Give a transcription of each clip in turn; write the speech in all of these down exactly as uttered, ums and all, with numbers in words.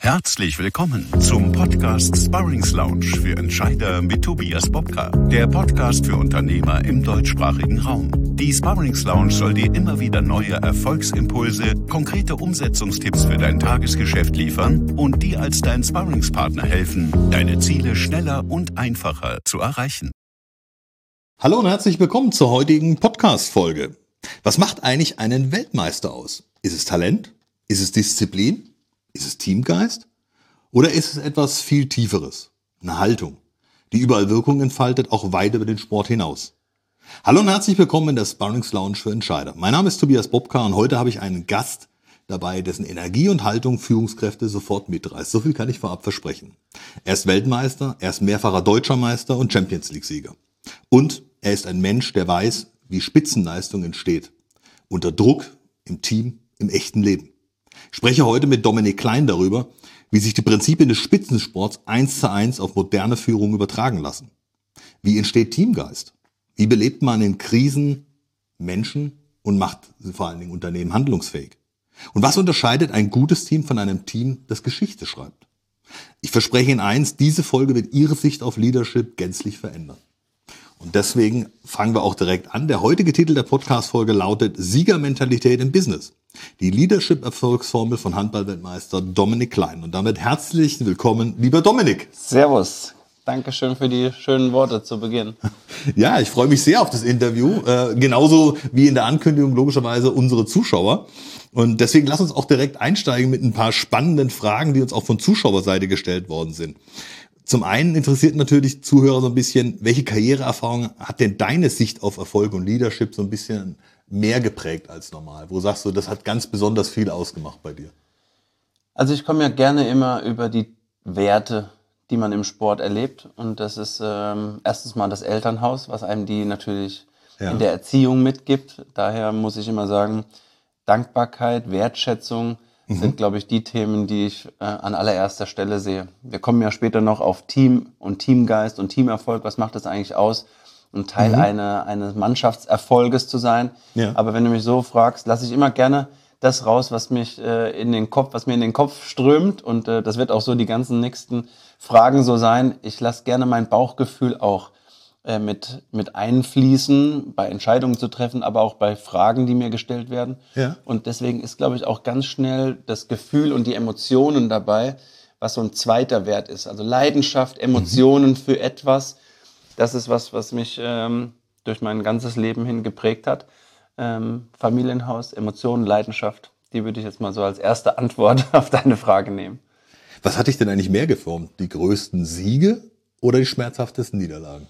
Herzlich willkommen zum Podcast Sparrings Lounge für Entscheider mit Tobias Bobka, der Podcast für Unternehmer im deutschsprachigen Raum. Die Sparrings Lounge soll dir immer wieder neue Erfolgsimpulse, konkrete Umsetzungstipps für dein Tagesgeschäft liefern und dir als dein Sparringspartner helfen, deine Ziele schneller und einfacher zu erreichen. Hallo und herzlich willkommen zur heutigen Podcast-Folge. Was macht eigentlich einen Weltmeister aus? Ist es Talent? Ist es Disziplin? Ist es Teamgeist? Oder ist es etwas viel Tieferes? Eine Haltung, die überall Wirkung entfaltet, auch weit über den Sport hinaus. Hallo und herzlich willkommen in der Sparrings Lounge für Entscheider. Mein Name ist Tobias Bobka und heute habe ich einen Gast dabei, dessen Energie und Haltung Führungskräfte sofort mitreißt. So viel kann ich vorab versprechen. Er ist Weltmeister, er ist mehrfacher Deutscher Meister und Champions League-Sieger. Und er ist ein Mensch, der weiß, wie Spitzenleistung entsteht. Unter Druck, im Team, im echten Leben. Ich spreche heute mit Dominik Klein darüber, wie sich die Prinzipien des Spitzensports eins zu eins auf moderne Führung übertragen lassen. Wie entsteht Teamgeist? Wie belebt man in Krisen Menschen und macht vor allen Dingen Unternehmen handlungsfähig? Und was unterscheidet ein gutes Team von einem Team, das Geschichte schreibt? Ich verspreche Ihnen eins, diese Folge wird Ihre Sicht auf Leadership gänzlich verändern. Und deswegen fangen wir auch direkt an. Der heutige Titel der Podcast-Folge lautet Siegermentalität im Business. Die Leadership-Erfolgsformel von Handball-Weltmeister Dominik Klein. Und damit herzlich willkommen, lieber Dominik. Servus. Dankeschön für die schönen Worte zu Beginn. Ja, ich freue mich sehr auf das Interview. Äh, genauso wie in der Ankündigung logischerweise unsere Zuschauer. Und deswegen lass uns auch direkt einsteigen mit ein paar spannenden Fragen, die uns auch von Zuschauerseite gestellt worden sind. Zum einen interessiert natürlich Zuhörer so ein bisschen, welche Karriereerfahrung hat denn deine Sicht auf Erfolg und Leadership so ein bisschen mehr geprägt als normal? Wo sagst du, das hat ganz besonders viel ausgemacht bei dir? Also ich komme ja gerne immer über die Werte, die man im Sport erlebt. Und das ist ähm, erstens mal das Elternhaus, was einem die natürlich ja. in der Erziehung mitgibt. Daher muss ich immer sagen, Dankbarkeit, Wertschätzung, sind, glaube ich, die Themen, die ich äh, an allererster Stelle sehe. Wir kommen ja später noch auf Team und Teamgeist und Teamerfolg. Was macht das eigentlich aus, ein Teil mhm. einer, eines Mannschaftserfolges zu sein? Ja. Aber wenn du mich so fragst, lasse ich immer gerne das raus, was mich äh, in den Kopf, was mir in den Kopf strömt. Und äh, das wird auch so die ganzen nächsten Fragen so sein. Ich lasse gerne mein Bauchgefühl auch mit, mit einfließen, bei Entscheidungen zu treffen, aber auch bei Fragen, die mir gestellt werden. Ja. Und deswegen ist, glaube ich, auch ganz schnell das Gefühl und die Emotionen dabei, was so ein zweiter Wert ist. Also Leidenschaft, Emotionen mhm. für etwas, das ist was, was mich ähm, durch mein ganzes Leben hin geprägt hat. Ähm, Familienhaus, Emotionen, Leidenschaft, die würde ich jetzt mal so als erste Antwort auf deine Frage nehmen. Was hat dich denn eigentlich mehr geformt? Die größten Siege oder die schmerzhaftesten Niederlagen?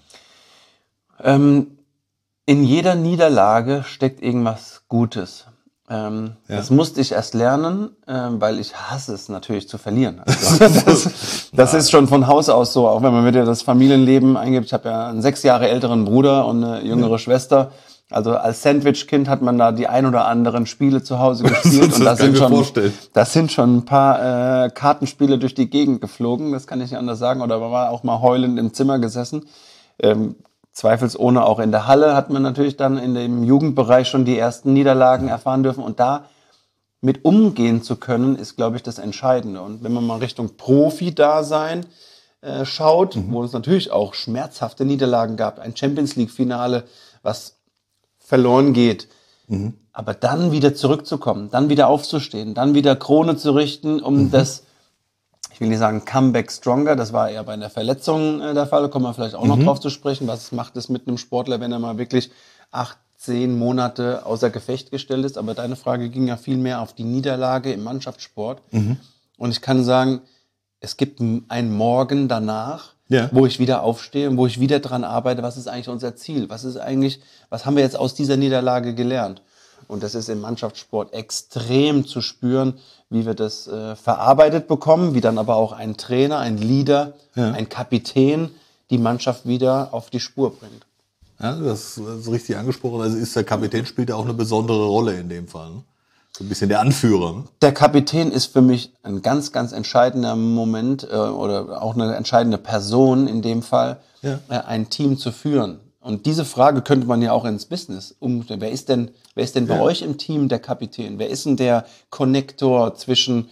Ähm, in jeder Niederlage steckt irgendwas Gutes. Ähm, ja. Das musste ich erst lernen, ähm, weil ich hasse es natürlich zu verlieren. Also, das das ist schon von Haus aus so, auch wenn man wieder das Familienleben eingibt. Ich habe ja einen sechs Jahre älteren Bruder und eine jüngere ja. Schwester. Also als Sandwich-Kind hat man da die ein oder anderen Spiele zu Hause gespielt. Und das sind, schon, das sind schon ein paar äh, Kartenspiele durch die Gegend geflogen. Das kann ich nicht anders sagen. Oder man war auch mal heulend im Zimmer gesessen. Ähm, Zweifelsohne auch in der Halle hat man natürlich dann in dem Jugendbereich schon die ersten Niederlagen erfahren dürfen. Und da mit umgehen zu können, ist, glaube ich, das Entscheidende. Und wenn man mal Richtung Profi-Dasein äh, schaut, mhm. wo es natürlich auch schmerzhafte Niederlagen gab, ein Champions-League-Finale, was verloren geht, mhm. aber dann wieder zurückzukommen, dann wieder aufzustehen, dann wieder Krone zu richten, um mhm. das, ich will nicht sagen Comeback stronger, das war eher bei einer Verletzung äh, der Fall, da kommen wir vielleicht auch mhm. noch drauf zu sprechen, was macht es mit einem Sportler, wenn er mal wirklich acht, zehn Monate außer Gefecht gestellt ist, aber deine Frage ging ja viel mehr auf die Niederlage im Mannschaftssport mhm. und ich kann sagen, es gibt einen Morgen danach, ja. wo ich wieder aufstehe und wo ich wieder dran arbeite, was ist eigentlich unser Ziel, was ist eigentlich, was haben wir jetzt aus dieser Niederlage gelernt? Und das ist im Mannschaftssport extrem zu spüren, wie wir das äh, verarbeitet bekommen, wie dann aber auch ein Trainer, ein Leader, ja. ein Kapitän die Mannschaft wieder auf die Spur bringt. Ja, das ist richtig angesprochen. Also ist der Kapitän spielt ja auch eine besondere Rolle in dem Fall. Ne? So ein bisschen der Anführer. Ne? Der Kapitän ist für mich ein ganz, ganz entscheidender Moment äh, oder auch eine entscheidende Person in dem Fall, ja. äh, ein Team zu führen. Und diese Frage könnte man ja auch ins Business umstellen. Wer ist denn, wer ist denn bei ja. euch im Team der Kapitän? Wer ist denn der Konnektor zwischen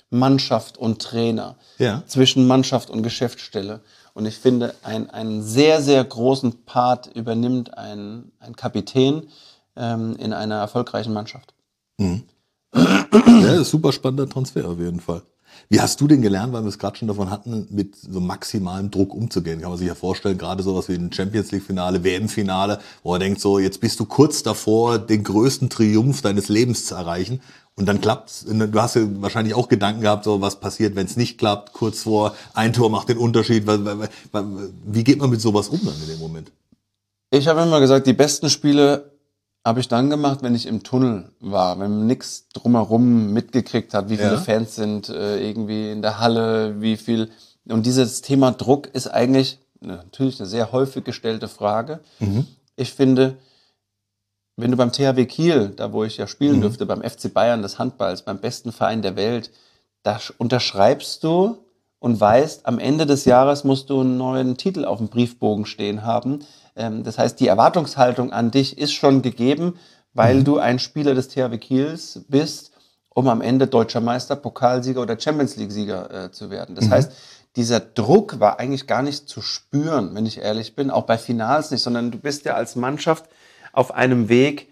Mannschaft und Trainer, Ja. zwischen Mannschaft und Geschäftsstelle. Und ich finde, ein, einen sehr, sehr großen Part übernimmt ein, ein Kapitän ähm, in einer erfolgreichen Mannschaft. Mhm. Ja, das ist super spannender Transfer auf jeden Fall. Wie hast du denn gelernt, weil wir es gerade schon davon hatten, mit so maximalem Druck umzugehen? Kann man sich ja vorstellen, gerade sowas wie ein Champions-League-Finale, W M-Finale, wo man denkt so, jetzt bist du kurz davor, den größten Triumph deines Lebens zu erreichen. Und dann klappt's. Du hast ja wahrscheinlich auch Gedanken gehabt, so was passiert, wenn es nicht klappt, kurz vor, ein Tor macht den Unterschied. Wie geht man mit sowas um dann in dem Moment? Ich habe immer gesagt, die besten Spiele habe ich dann gemacht, wenn ich im Tunnel war, wenn man nichts drumherum mitgekriegt hat, wie viele Ja. Fans sind äh, irgendwie in der Halle, wie viel. Und dieses Thema Druck ist eigentlich natürlich eine sehr häufig gestellte Frage. Mhm. Ich finde, wenn du beim T H W Kiel, da wo ich ja spielen Mhm. durfte, beim F C Bayern des Handballs, beim besten Verein der Welt, da unterschreibst du und weißt, am Ende des Jahres musst du einen neuen Titel auf dem Briefbogen stehen haben. Ähm, das heißt, die Erwartungshaltung an dich ist schon gegeben, weil Mhm. du ein Spieler des T H W Kiels bist, um am Ende Deutscher Meister, Pokalsieger oder Champions League-Sieger äh, zu werden. Das Mhm. heißt, dieser Druck war eigentlich gar nicht zu spüren, wenn ich ehrlich bin, auch bei Finals nicht, sondern du bist ja als Mannschaft auf einem Weg,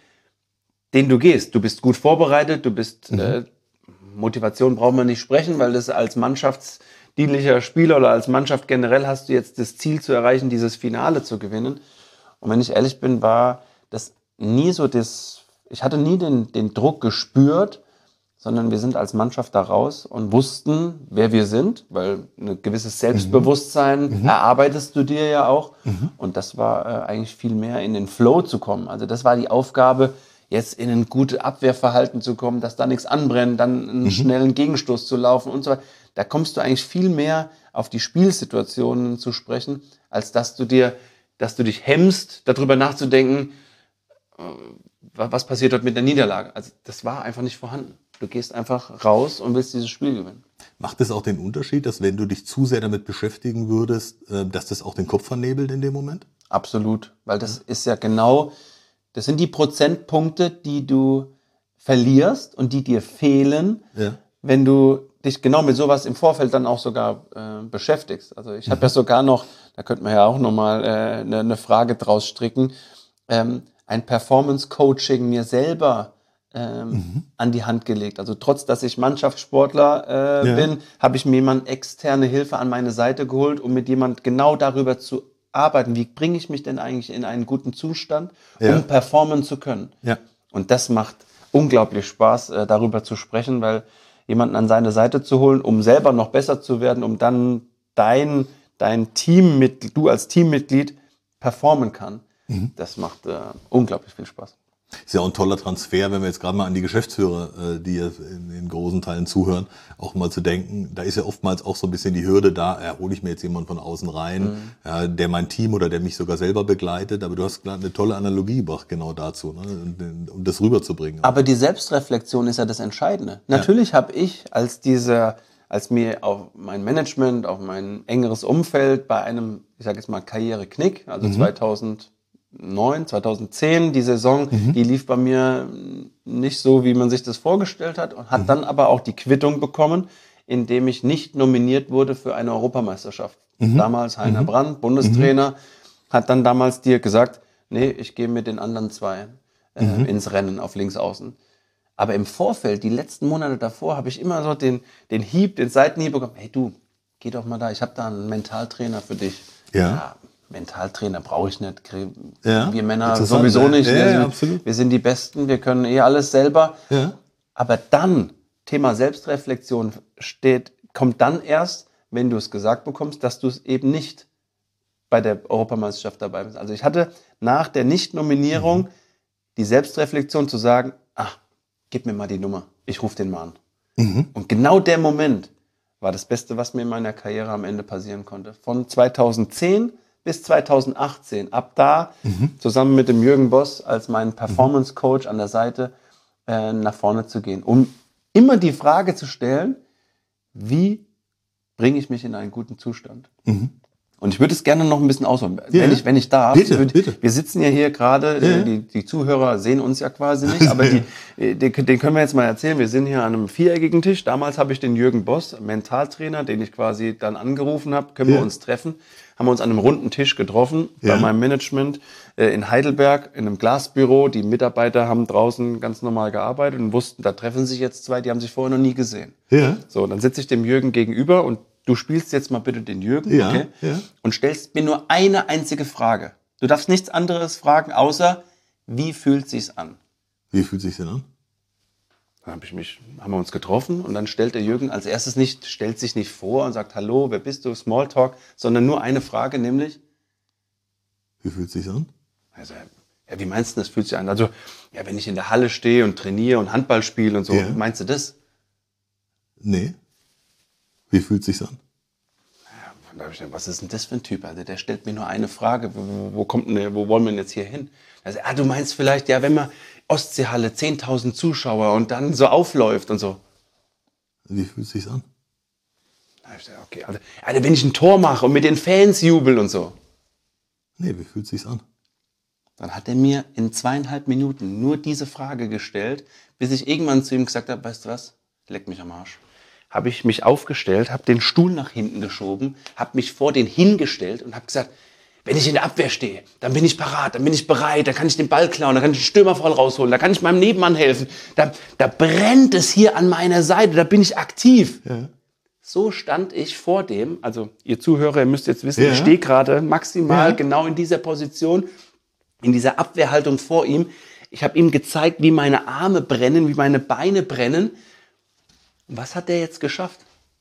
den du gehst. Du bist gut vorbereitet, du bist, Mhm. äh, Motivation braucht man nicht sprechen, weil das als mannschaftsdienlicher Spieler oder als Mannschaft generell hast du jetzt das Ziel zu erreichen, dieses Finale zu gewinnen. Und wenn ich ehrlich bin, war das nie so das, ich hatte nie den, den Druck gespürt, sondern wir sind als Mannschaft da raus und wussten, wer wir sind, weil ein gewisses Selbstbewusstsein Mhm. erarbeitest du dir ja auch. Mhm. Und das war äh, eigentlich viel mehr in den Flow zu kommen. Also das war die Aufgabe, jetzt in ein gutes Abwehrverhalten zu kommen, dass da nichts anbrennt, dann einen Mhm. schnellen Gegenstoß zu laufen und so weiter. Da kommst du eigentlich viel mehr auf die Spielsituationen zu sprechen, als dass du dir, dass du dich hemmst, darüber nachzudenken, äh, was passiert dort mit der Niederlage. Also das war einfach nicht vorhanden. Du gehst einfach raus und willst dieses Spiel gewinnen. Macht es auch den Unterschied, dass wenn du dich zu sehr damit beschäftigen würdest, äh, dass das auch den Kopf vernebelt in dem Moment? Absolut, weil das ist ja genau, das sind die Prozentpunkte, die du verlierst und die dir fehlen, Ja. wenn du dich genau mit sowas im Vorfeld dann auch sogar äh, beschäftigst. Also ich habe ja sogar noch, da könnte man ja auch nochmal äh, eine, eine Frage draus stricken, ähm, ein Performance-Coaching mir selber ähm, Mhm. an die Hand gelegt. Also trotz, dass ich Mannschaftssportler äh, Ja. bin, habe ich mir jemand externe Hilfe an meine Seite geholt, um mit jemand genau darüber zu arbeiten. Wie bringe ich mich denn eigentlich in einen guten Zustand, Ja. um performen zu können? Ja. Und das macht unglaublich Spaß, äh, darüber zu sprechen, weil jemanden an seine Seite zu holen, um selber noch besser zu werden, um dann dein, dein Teammitglied, du als Teammitglied performen kann, Mhm. das macht äh, unglaublich viel Spaß. Ist ja auch ein toller Transfer, wenn wir jetzt gerade mal an die Geschäftsführer, äh, die jetzt in, in großen Teilen zuhören, auch mal zu denken, da ist ja oftmals auch so ein bisschen die Hürde da, ja, hole ich mir jetzt jemanden von außen rein, Mhm. ja, der mein Team oder der mich sogar selber begleitet, aber du hast gerade eine tolle Analogie gebracht genau dazu, ne, um, um das rüberzubringen. Aber die Selbstreflexion ist ja das Entscheidende. Natürlich habe ich als dieser, als mir auf mein Management, auf mein engeres Umfeld bei einem, ich sage jetzt mal Karriereknick, also Mhm. zweitausendneun, zweitausendzehn, die Saison, die lief bei mir nicht so, wie man sich das vorgestellt hat und hat dann aber auch die Quittung bekommen, indem ich nicht nominiert wurde für eine Europameisterschaft. Damals Heiner Brandt, Bundestrainer, hat dann damals dir gesagt, nee, ich gehe mit den anderen zwei äh, ins Rennen auf Linksaußen. Aber im Vorfeld, die letzten Monate davor, habe ich immer so den, den Hieb, den Seitenhieb bekommen. Hey du, geh doch mal da, ich habe da einen Mentaltrainer für dich. Ja. Mentaltrainer brauche ich nicht. Ja, Wir Männer interessant, sowieso ja. nicht. Ja, wir, ja, sind, absolut. wir sind die Besten, wir können eh alles selber. Ja. Aber dann, Thema Selbstreflexion steht, kommt dann erst, wenn du es gesagt bekommst, dass du es eben nicht bei der Europameisterschaft dabei bist. Also ich hatte nach der Nicht-Nominierung Mhm. die Selbstreflexion zu sagen, ach, gib mir mal die Nummer, ich rufe den mal an. Mhm. Und genau der Moment war das Beste, was mir in meiner Karriere am Ende passieren konnte. Von zweitausendzehn bis zweitausendachtzehn, ab da Mhm. zusammen mit dem Jürgen Boss als meinen Performance-Coach an der Seite äh, nach vorne zu gehen, um immer die Frage zu stellen, wie bringe ich mich in einen guten Zustand? Mhm. Und ich würde es gerne noch ein bisschen ausholen, Ja. wenn ich, wenn ich darf. Bitte, würde, bitte. Wir sitzen ja hier gerade, Ja. die, die Zuhörer sehen uns ja quasi nicht, aber die, den, den können wir jetzt mal erzählen. Wir sind hier an einem viereckigen Tisch. Damals habe ich den Jürgen Boss, Mentaltrainer, den ich quasi dann angerufen habe, können Ja. wir uns treffen. Haben wir uns an einem runden Tisch getroffen, Ja. bei meinem Management äh, in Heidelberg, in einem Glasbüro. Die Mitarbeiter haben draußen ganz normal gearbeitet und wussten, da treffen sich jetzt zwei, die haben sich vorher noch nie gesehen. Ja. So, dann sitze ich dem Jürgen gegenüber und du spielst jetzt mal bitte den Jürgen, Ja, okay? ja. Und stellst mir nur eine einzige Frage. Du darfst nichts anderes fragen, außer, wie fühlt sich's an? Wie fühlt sich denn an? Dann hab ich mich, haben wir uns getroffen und dann stellt der Jürgen als erstes nicht, stellt sich nicht vor und sagt, hallo, wer bist du, Smalltalk, sondern nur eine Frage, nämlich, Wie fühlt sich an? also, ja, wie meinst du das, fühlt sich an? Also, ja, wenn ich in der Halle stehe und trainiere und Handball spiele und so, Ja. meinst du das? Nee. Wie fühlt sich's an? Und da hab ich gedacht, was ist denn das für ein Typ? Also der stellt mir nur eine Frage, wo, wo, kommt denn, der- wo wollen wir denn jetzt hier hin? Also, ah, du meinst vielleicht, ja, wenn man Ostseehalle, zehntausend Zuschauer und dann so aufläuft und so. Wie fühlt sich's an? Da hab ich gedacht, okay, also, also wenn ich ein Tor mache und mit den Fans jubel und so. Nee, wie fühlt sich's an? Dann hat er mir in zweieinhalb Minuten nur diese Frage gestellt, bis ich irgendwann zu ihm gesagt habe, weißt du was, leck mich am Arsch. Habe ich mich aufgestellt, habe den Stuhl nach hinten geschoben, habe mich vor den hingestellt und habe gesagt, wenn ich in der Abwehr stehe, dann bin ich parat, dann bin ich bereit, dann kann ich den Ball klauen, dann kann ich den Stürmer voll rausholen, dann kann ich meinem Nebenmann helfen. Da, da brennt es hier an meiner Seite, da bin ich aktiv. Ja. So stand ich vor dem, also ihr Zuhörer, ihr müsst jetzt wissen, Ja. ich stehe gerade maximal Ja. genau in dieser Position, in dieser Abwehrhaltung vor ihm. Ich habe ihm gezeigt, wie meine Arme brennen, wie meine Beine brennen. Und was hat der jetzt geschafft?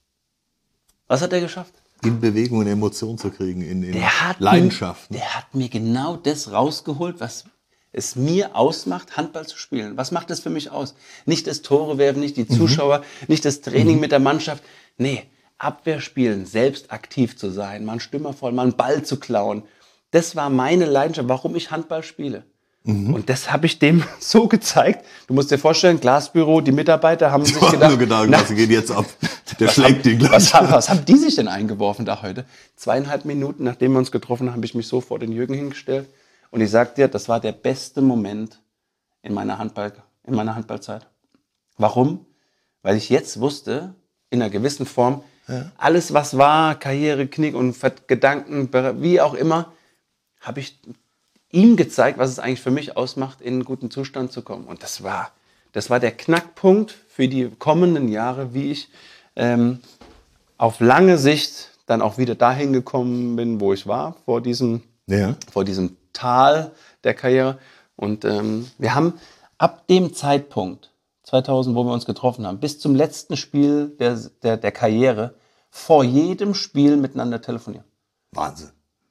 Was hat er geschafft? In Bewegung, in Emotionen zu kriegen, in, in Der hat, Leidenschaften. Mir, der hat mir genau das rausgeholt, was es mir ausmacht, Handball zu spielen. Was macht es für mich aus? Nicht das Tore werfen, nicht die Zuschauer, nicht das Training mit der Mannschaft. Nee, Abwehr spielen, selbst aktiv zu sein, mal einen Stürmer voll, mal einen Ball zu klauen. Das war meine Leidenschaft, warum ich Handball spiele. Und das habe ich dem so gezeigt. Du musst dir vorstellen, Glasbüro, die Mitarbeiter haben sich Ich hab gedacht, nur gedacht, na, was geht jetzt ab? Der was schlägt haben, den gleich. was, haben, was haben die sich denn eingeworfen da heute? Zweieinhalb Minuten, nachdem wir uns getroffen haben, habe ich mich so vor den Jürgen hingestellt. Und ich sag dir, das war der beste Moment in meiner, Handball, in meiner Handballzeit. Warum? Weil ich jetzt wusste, in einer gewissen Form, ja. alles was war, Karriere, Knick und Gedanken, wie auch immer, habe ich ihm gezeigt, was es eigentlich für mich ausmacht, in einen guten Zustand zu kommen. Und das war, das war der Knackpunkt für die kommenden Jahre, wie ich ähm, auf lange Sicht dann auch wieder dahin gekommen bin, wo ich war, vor diesem, Ja. vor diesem Tal der Karriere. Und ähm, wir haben ab dem Zeitpunkt, zweitausend, wo wir uns getroffen haben, bis zum letzten Spiel der, der, der Karriere, vor jedem Spiel miteinander telefoniert. Wahnsinn.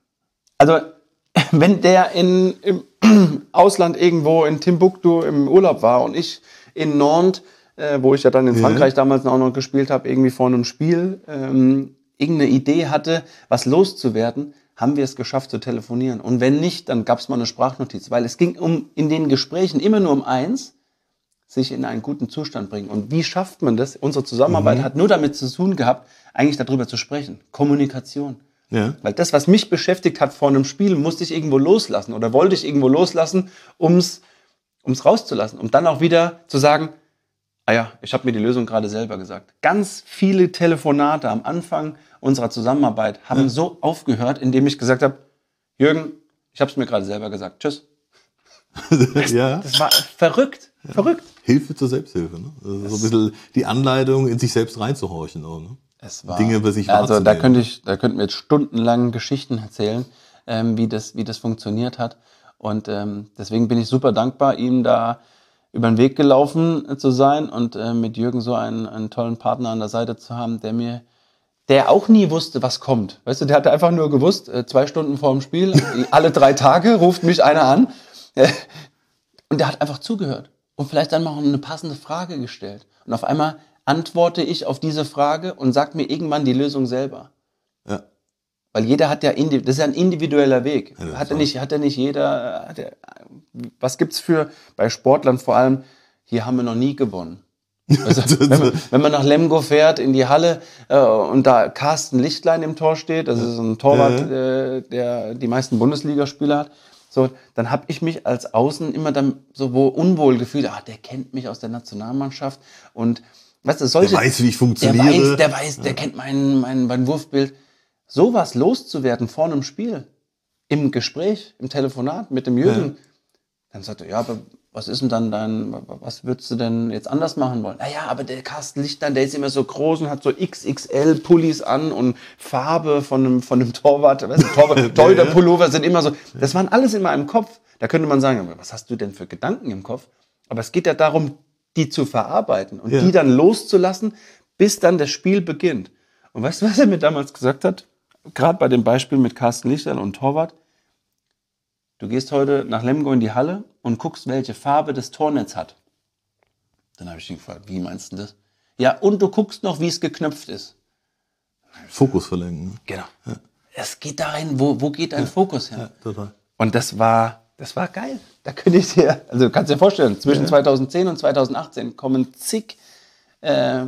Also, wenn der in, im Ausland irgendwo in Timbuktu im Urlaub war und ich in Nantes, äh, wo ich ja dann in Ja. Frankreich damals auch noch gespielt habe, irgendwie vor einem Spiel, ähm, irgendeine Idee hatte, was loszuwerden, haben wir es geschafft zu telefonieren. Und wenn nicht, dann gab es mal eine Sprachnotiz, weil es ging um in den Gesprächen immer nur um eins, sich in einen guten Zustand bringen. Und wie schafft man das? Unsere Zusammenarbeit Mhm. hat nur damit zu tun gehabt, eigentlich darüber zu sprechen. Kommunikation. Ja. Weil das, was mich beschäftigt hat vor einem Spiel, musste ich irgendwo loslassen oder wollte ich irgendwo loslassen, um es rauszulassen. Um dann auch wieder zu sagen, ah ja, ich habe mir die Lösung gerade selber gesagt. Ganz viele Telefonate am Anfang unserer Zusammenarbeit haben Ja. so aufgehört, indem ich gesagt habe, Jürgen, ich habe es mir gerade selber gesagt. Tschüss. ja. Das war verrückt. Verrückt. Hilfe zur Selbsthilfe. Ne? Das ist so ein bisschen die Anleitung, in sich selbst reinzuhorchen. Auch, ne? Es war, Dinge über sich also da wahrzunehmen. könnte ich, da könnten wir jetzt stundenlang Geschichten erzählen, ähm, wie das, wie das funktioniert hat. Und ähm, deswegen bin ich super dankbar, ihm da über den Weg gelaufen äh, zu sein und äh, mit Jürgen so einen, einen tollen Partner an der Seite zu haben, der mir, der auch nie wusste, was kommt. Weißt du, der hatte einfach nur gewusst, äh, zwei Stunden vor dem Spiel, alle drei Tage ruft mich einer an äh, und der hat einfach zugehört und vielleicht dann mal eine passende Frage gestellt. Und auf einmal antworte ich auf diese Frage und sag mir irgendwann die Lösung selber. Ja. Weil jeder hat ja, indi- das ist ja ein individueller Weg. Ja, das Hat ist ja nicht, hat ja nicht jeder, hat ja, was gibt's für, bei Sportlern vor allem, hier haben wir noch nie gewonnen. Also, wenn, man, wenn man nach Lemgo fährt, in die Halle äh, und da Carsten Lichtlein im Tor steht, das ist ein Torwart, äh, der die meisten Bundesligaspieler hat, so, dann habe ich mich als Außen immer dann so wo unwohl gefühlt, ah, der kennt mich aus der Nationalmannschaft und weißt du, solche, der weiß, wie ich funktioniere. Der weiß, der, weiß, der ja. kennt mein, mein, mein Wurfbild. Sowas loszuwerden vor einem Spiel, im Gespräch, im Telefonat mit dem Jürgen, ja. dann sagt er, ja, aber was ist denn dann dein, was würdest du denn jetzt anders machen wollen? Naja, aber der Carsten Lichtlein, der ist immer so groß und hat so X X L-Pullis an und Farbe von einem, von einem Torwart, weißt du, Torwart, Torhüter-Pullover sind immer so, das waren alles in meinem Kopf. Da könnte man sagen, was hast du denn für Gedanken im Kopf? Aber es geht ja darum, die zu verarbeiten und ja. die dann loszulassen, bis dann das Spiel beginnt. Und weißt du, was er mir damals gesagt hat? Gerade bei dem Beispiel mit Carsten Lichtlein und Torwart. Du gehst heute nach Lemgo in die Halle und guckst, welche Farbe das Tornetz hat. Dann habe ich ihn gefragt, wie meinst du das? Ja, und du guckst noch, wie es geknöpft ist. Fokus verlenken. Genau. Ja. Es geht dahin, wo, wo geht dein ja. Fokus hin? Ja, total. Und das war, das war geil. Da könnte ich dir, also du kannst dir vorstellen, zwischen ja. zweitausendzehn und zweitausendachtzehn kommen zig äh,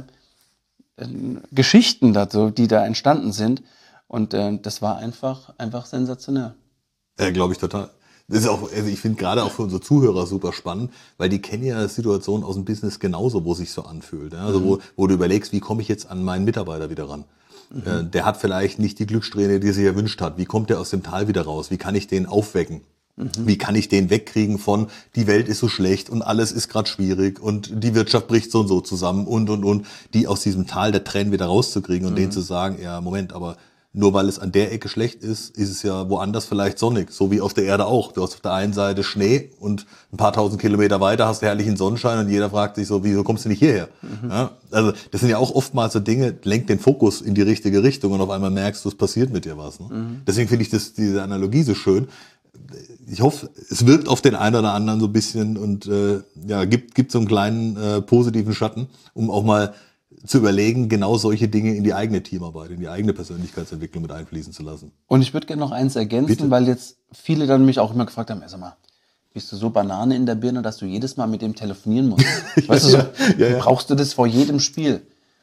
Geschichten dazu, die da entstanden sind. Und äh, das war einfach, einfach sensationell. Ja, glaube ich total. Das ist auch, also ich finde gerade auch für unsere Zuhörer super spannend, weil die kennen ja Situationen aus dem Business genauso, wo es sich so anfühlt. Ja? Also mhm. wo, wo du überlegst, wie komme ich jetzt an meinen Mitarbeiter wieder ran? Mhm. Äh, der hat vielleicht nicht die Glückssträhne, die er sich erwünscht hat. Wie kommt der aus dem Tal wieder raus? Wie kann ich den aufwecken? Mhm. Wie kann ich den wegkriegen von, die Welt ist so schlecht und alles ist gerade schwierig und die Wirtschaft bricht so und so zusammen und, und, und, die aus diesem Tal der Tränen wieder rauszukriegen und mhm. denen zu sagen, ja, Moment, aber nur weil es an der Ecke schlecht ist, ist es ja woanders vielleicht sonnig. So wie auf der Erde auch. Du hast auf der einen Seite Schnee und ein paar tausend Kilometer weiter hast du herrlichen Sonnenschein und jeder fragt sich so, wieso kommst du nicht hierher? Mhm. Ja, also das sind ja auch oftmals so Dinge, lenk den Fokus in die richtige Richtung und auf einmal merkst du, es passiert mit dir was. Ne? Mhm. Deswegen finde ich das, diese Analogie so schön. Ich hoffe, es wirkt auf den einen oder anderen so ein bisschen und äh, ja, gibt, gibt so einen kleinen äh, positiven Schatten, um auch mal zu überlegen, genau solche Dinge in die eigene Teamarbeit, in die eigene Persönlichkeitsentwicklung mit einfließen zu lassen. Und ich würde gerne noch eins ergänzen, Bitte? Weil jetzt viele dann mich auch immer gefragt haben, sag mal, bist du so Banane in der Birne, dass du jedes Mal mit dem telefonieren musst? Weißt du, so, ja, ja. brauchst du das vor jedem Spiel?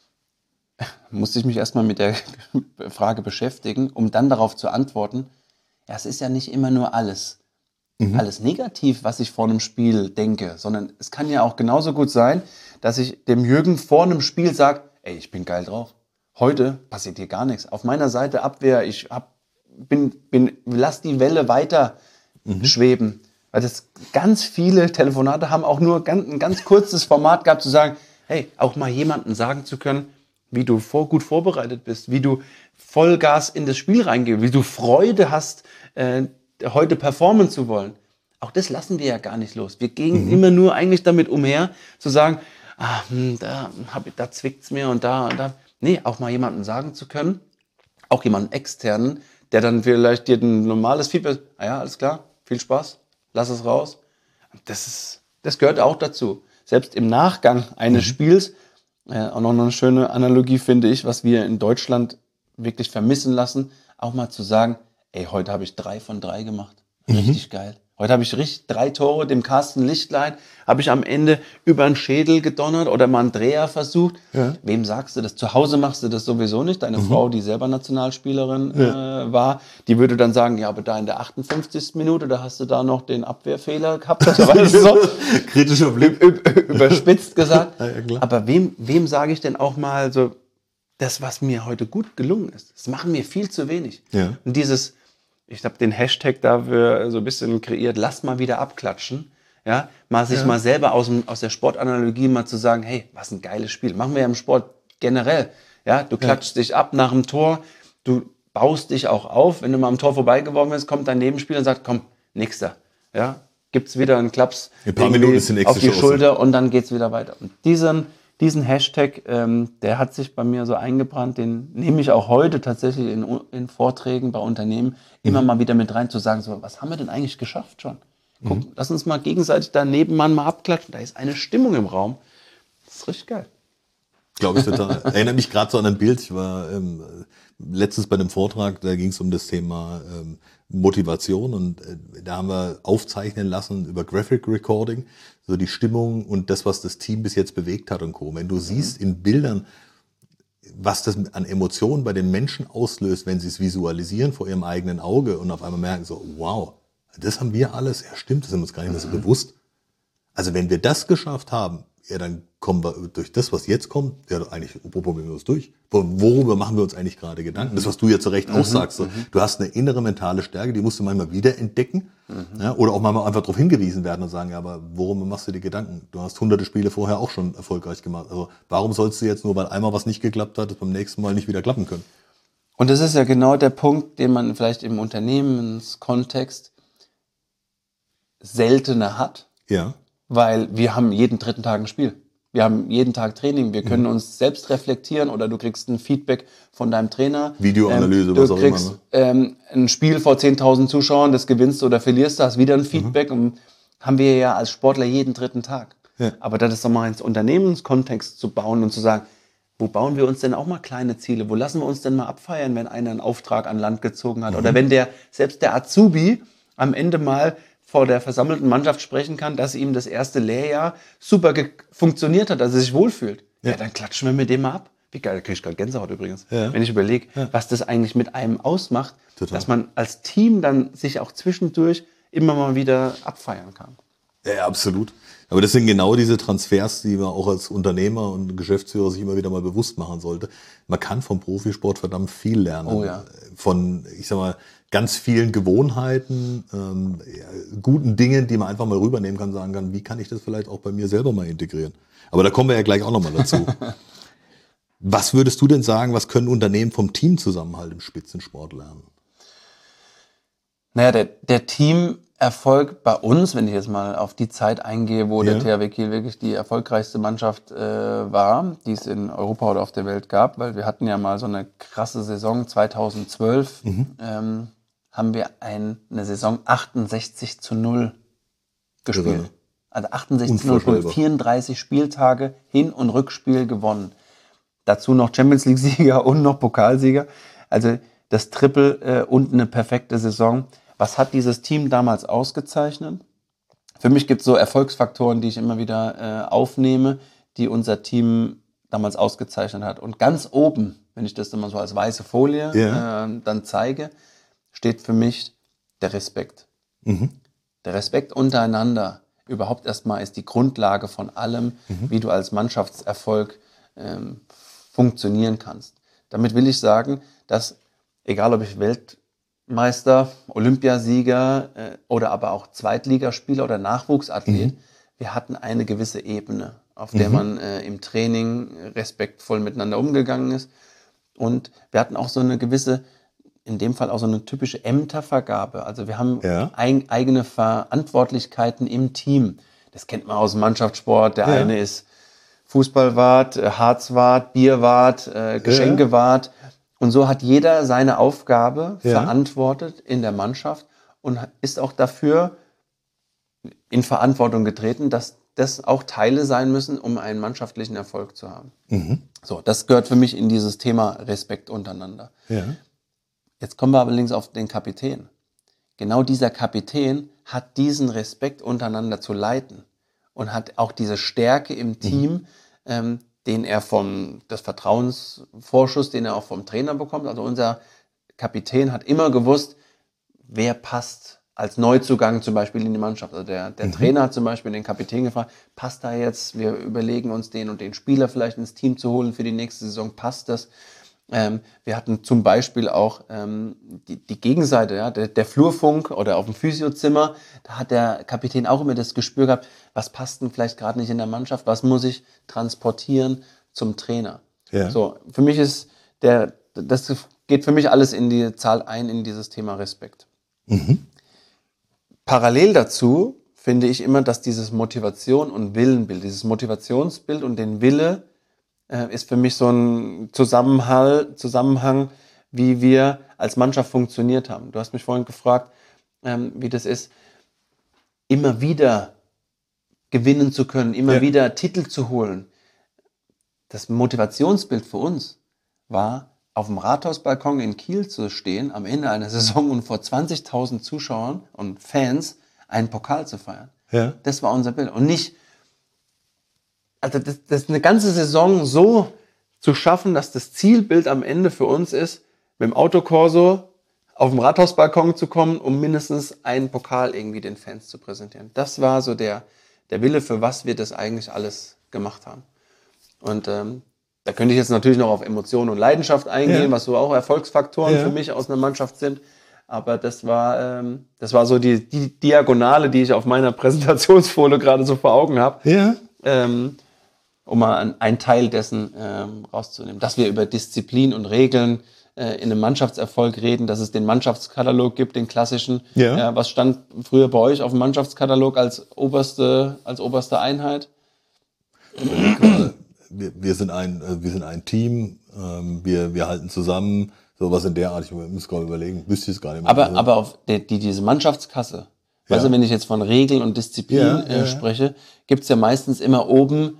Musste ich mich erstmal mit der Frage beschäftigen, um dann darauf zu antworten, ja, es ist ja nicht immer nur alles, mhm. alles negativ, was ich vor einem Spiel denke, sondern es kann ja auch genauso gut sein, dass ich dem Jürgen vor einem Spiel sage, ey, ich bin geil drauf. Heute passiert hier gar nichts. Auf meiner Seite Abwehr, ich hab, bin, bin, lass die Welle weiter mhm. schweben. Weil das ganz viele Telefonate haben auch nur ganz, ein ganz kurzes Format gehabt, zu sagen, hey, auch mal jemandem sagen zu können, wie du vor, gut vorbereitet bist, wie du Vollgas in das Spiel reingehst, wie du Freude hast, äh, heute performen zu wollen. Auch das lassen wir ja gar nicht los. Wir gehen mhm. immer nur eigentlich damit umher, zu sagen, ah, da, da zwickt's mir und da und da. Nee, auch mal jemandem sagen zu können, auch jemanden externen, der dann vielleicht dir ein normales Feedback, ah ja, alles klar, viel Spaß, lass es raus. Das ist, das gehört auch dazu. Selbst im Nachgang eines mhm. Spiels, äh, auch noch eine schöne Analogie finde ich, was wir in Deutschland wirklich vermissen lassen, auch mal zu sagen, ey, heute habe ich drei von drei gemacht. Richtig mhm. geil. Heute habe ich richtig drei Tore, dem Carsten Lichtlein, habe ich am Ende über den Schädel gedonnert oder mal einen Dreher versucht. Ja. Wem sagst du das? Zu Hause machst du das sowieso nicht. Deine mhm. Frau, die selber Nationalspielerin ja. äh, war, die würde dann sagen, ja, aber da in der achtundfünfzigsten Minute, da hast du da noch den Abwehrfehler gehabt. Oder weißt du so? Kritischer Blick. Überspitzt gesagt. Ja, ja, aber wem, wem sage ich denn auch mal so, das, was mir heute gut gelungen ist, das machen wir viel zu wenig. Ja. Und dieses, ich habe den Hashtag dafür so ein bisschen kreiert, lass mal wieder abklatschen. Ja, mal sich ja. mal selber aus, dem, aus der Sportanalogie mal zu sagen, hey, was ein geiles Spiel. Machen wir ja im Sport generell. Ja, du klatschst ja. dich ab nach dem Tor, du baust dich auch auf. Wenn du mal am Tor vorbeigeworfen bist, kommt dein Nebenspieler und sagt, komm, nächster. Ja, gibt's wieder einen Klaps ein paar Minuten ist die nächste auf die Chance. Schulter und dann geht's wieder weiter. Und diesen, diesen Hashtag, ähm, der hat sich bei mir so eingebrannt, den nehme ich auch heute tatsächlich in, in Vorträgen bei Unternehmen immer mhm. mal wieder mit rein, zu sagen, so, was haben wir denn eigentlich geschafft schon? Guck, mhm. lass uns mal gegenseitig daneben mal abklatschen. Da ist eine Stimmung im Raum. Das ist richtig geil. Glaube ich total. Erinnere mich gerade so an ein Bild. Ich war ähm, letztens bei einem Vortrag, da ging es um das Thema ähm, Motivation und äh, da haben wir aufzeichnen lassen über Graphic Recording, so die Stimmung und das, was das Team bis jetzt bewegt hat und Co. Wenn du siehst in Bildern, was das an Emotionen bei den Menschen auslöst, wenn sie es visualisieren vor ihrem eigenen Auge und auf einmal merken so, wow, das haben wir alles, ja stimmt, das ist uns gar nicht mehr so mhm. bewusst. Also wenn wir das geschafft haben, ja, dann kommen wir durch das, was jetzt kommt, ja eigentlich problemlos durch. Worüber machen wir uns eigentlich gerade Gedanken? Das, was du ja zu Recht mhm. auch sagst, so, du hast eine innere mentale Stärke, die musst du manchmal wieder entdecken mhm. ja, oder auch manchmal einfach darauf hingewiesen werden und sagen, ja, aber worum machst du dir Gedanken? Du hast hunderte Spiele vorher auch schon erfolgreich gemacht. Also warum sollst du jetzt nur, weil einmal was nicht geklappt hat, das beim nächsten Mal nicht wieder klappen können? Und das ist ja genau der Punkt, den man vielleicht im Unternehmenskontext seltener hat. Ja. Weil wir haben jeden dritten Tag ein Spiel. Wir haben jeden Tag Training. Wir können mhm. uns selbst reflektieren oder du kriegst ein Feedback von deinem Trainer. Videoanalyse, ähm, was auch immer. Du kriegst ähm, ein Spiel vor zehntausend Zuschauern, das gewinnst du oder verlierst, da hast wieder ein Feedback. Mhm. Und haben wir ja als Sportler jeden dritten Tag. Ja. Aber das ist doch mal ins Unternehmenskontext zu bauen und zu sagen, wo bauen wir uns denn auch mal kleine Ziele? Wo lassen wir uns denn mal abfeiern, wenn einer einen Auftrag an Land gezogen hat? Mhm. Oder wenn der selbst der Azubi am Ende mal vor der versammelten Mannschaft sprechen kann, dass ihm das erste Lehrjahr super ge- funktioniert hat, dass er sich wohlfühlt. Ja. Ja, dann klatschen wir mit dem mal ab. Wie geil, da kriege ich gerade Gänsehaut übrigens. Ja. Wenn ich überlege, ja. was das eigentlich mit einem ausmacht, Total. Dass man als Team dann sich auch zwischendurch immer mal wieder abfeiern kann. Ja, absolut. Aber das sind genau diese Transfers, die man auch als Unternehmer und Geschäftsführer sich immer wieder mal bewusst machen sollte. Man kann vom Profisport verdammt viel lernen. Oh ja. Von, ich sag mal, ganz vielen Gewohnheiten, ähm, ja, guten Dingen, die man einfach mal rübernehmen kann, sagen kann, wie kann ich das vielleicht auch bei mir selber mal integrieren? Aber da kommen wir ja gleich auch nochmal dazu. Was würdest du denn sagen, was können Unternehmen vom Teamzusammenhalt im Spitzensport lernen? Naja, der, der Teamerfolg bei uns, wenn ich jetzt mal auf die Zeit eingehe, wo ja. der T H W Kiel wirklich die erfolgreichste Mannschaft äh, war, die es in Europa oder auf der Welt gab, weil wir hatten ja mal so eine krasse Saison zweitausendzwölf, mhm. ähm, haben wir ein, eine Saison achtundsechzig zu null gespielt. Irre. Also achtundsechzig zu null, vierunddreißig Spieltage, Hin- und Rückspiel gewonnen. Dazu noch Champions League-Sieger und noch Pokalsieger. Also das Triple äh, und eine perfekte Saison. Was hat dieses Team damals ausgezeichnet? Für mich gibt es so Erfolgsfaktoren, die ich immer wieder äh, aufnehme, die unser Team damals ausgezeichnet hat. Und ganz oben, wenn ich das dann mal so als weiße Folie yeah. äh, dann zeige, steht für mich der Respekt. Mhm. Der Respekt untereinander überhaupt erstmal ist die Grundlage von allem, mhm. wie du als Mannschaftserfolg ähm, funktionieren kannst. Damit will ich sagen, dass, egal ob ich Weltmeister, Olympiasieger äh, oder aber auch Zweitligaspieler oder Nachwuchsathlet, mhm. wir hatten eine gewisse Ebene, auf der mhm. man äh, im Training respektvoll miteinander umgegangen ist. Und wir hatten auch so eine gewisse, in dem Fall auch so eine typische Ämtervergabe. Also wir haben ja. ein, eigene Verantwortlichkeiten im Team. Das kennt man aus dem Mannschaftssport. Der ja. eine ist Fußballwart, Harzwart, Bierwart, äh, Geschenkewart. Ja. Und so hat jeder seine Aufgabe ja. verantwortet in der Mannschaft und ist auch dafür in Verantwortung getreten, dass das auch Teile sein müssen, um einen mannschaftlichen Erfolg zu haben. Mhm. So, das gehört für mich in dieses Thema Respekt untereinander. Ja. Jetzt kommen wir aber links auf den Kapitän. Genau dieser Kapitän hat diesen Respekt untereinander zu leiten und hat auch diese Stärke im Team, mhm. ähm, den er vom, das Vertrauensvorschuss, den er auch vom Trainer bekommt. Also unser Kapitän hat immer gewusst, wer passt als Neuzugang zum Beispiel in die Mannschaft. Also der, der mhm. Trainer hat zum Beispiel den Kapitän gefragt, passt da jetzt, wir überlegen uns den und den Spieler vielleicht ins Team zu holen für die nächste Saison, passt das? Ähm, wir hatten zum Beispiel auch ähm, die, die Gegenseite, ja, der, der Flurfunk oder auf dem Physiozimmer, da hat der Kapitän auch immer das Gespür gehabt, was passt denn vielleicht gerade nicht in der Mannschaft, was muss ich transportieren zum Trainer. Ja. So, für mich ist der, das geht für mich alles in die Zahl ein, in dieses Thema Respekt. Mhm. Parallel dazu finde ich immer, dass dieses Motivation und Willenbild, dieses Motivationsbild und den Wille ist für mich so ein Zusammenhang, Zusammenhang, wie wir als Mannschaft funktioniert haben. Du hast mich vorhin gefragt, ähm, wie das ist, immer wieder gewinnen zu können, immer ja. wieder Titel zu holen. Das Motivationsbild für uns war, auf dem Rathausbalkon in Kiel zu stehen, am Ende einer Saison und vor zwanzigtausend Zuschauern und Fans einen Pokal zu feiern. Ja. Das war unser Bild. Und nicht, also das, das eine ganze Saison so zu schaffen, dass das Zielbild am Ende für uns ist, mit dem Autokorso auf dem Rathausbalkon zu kommen, um mindestens einen Pokal irgendwie den Fans zu präsentieren. Das war so der, der Wille, für was wir das eigentlich alles gemacht haben. Und ähm, da könnte ich jetzt natürlich noch auf Emotionen und Leidenschaft eingehen, ja. was so auch Erfolgsfaktoren ja. für mich aus einer Mannschaft sind. Aber das war, ähm, das war so die, die Diagonale, die ich auf meiner Präsentationsfolie gerade so vor Augen habe. Ja. Ähm, um mal einen Teil dessen ähm, rauszunehmen. Dass wir über Disziplin und Regeln äh, in einem Mannschaftserfolg reden, dass es den Mannschaftskatalog gibt, den klassischen. Ja. Äh, was stand früher bei euch auf dem Mannschaftskatalog als oberste, als oberste Einheit? Wir, wir, sind ein, wir sind ein Team, ähm, wir, wir halten zusammen, sowas in der Art, ich muss gerade überlegen, wüsste ich es gar nicht mehr. Aber, aber auf die, die, diese Mannschaftskasse, ja. weißt du, wenn ich jetzt von Regeln und Disziplin ja, äh, ja, spreche, gibt's ja meistens immer oben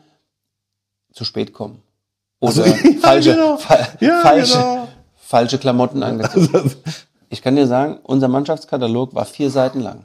zu spät kommen. Oder also, ja, falsche, genau. fa- ja, falsche, genau. falsche Klamotten angezogen. Ich kann dir sagen, unser Mannschaftskatalog war vier Seiten lang.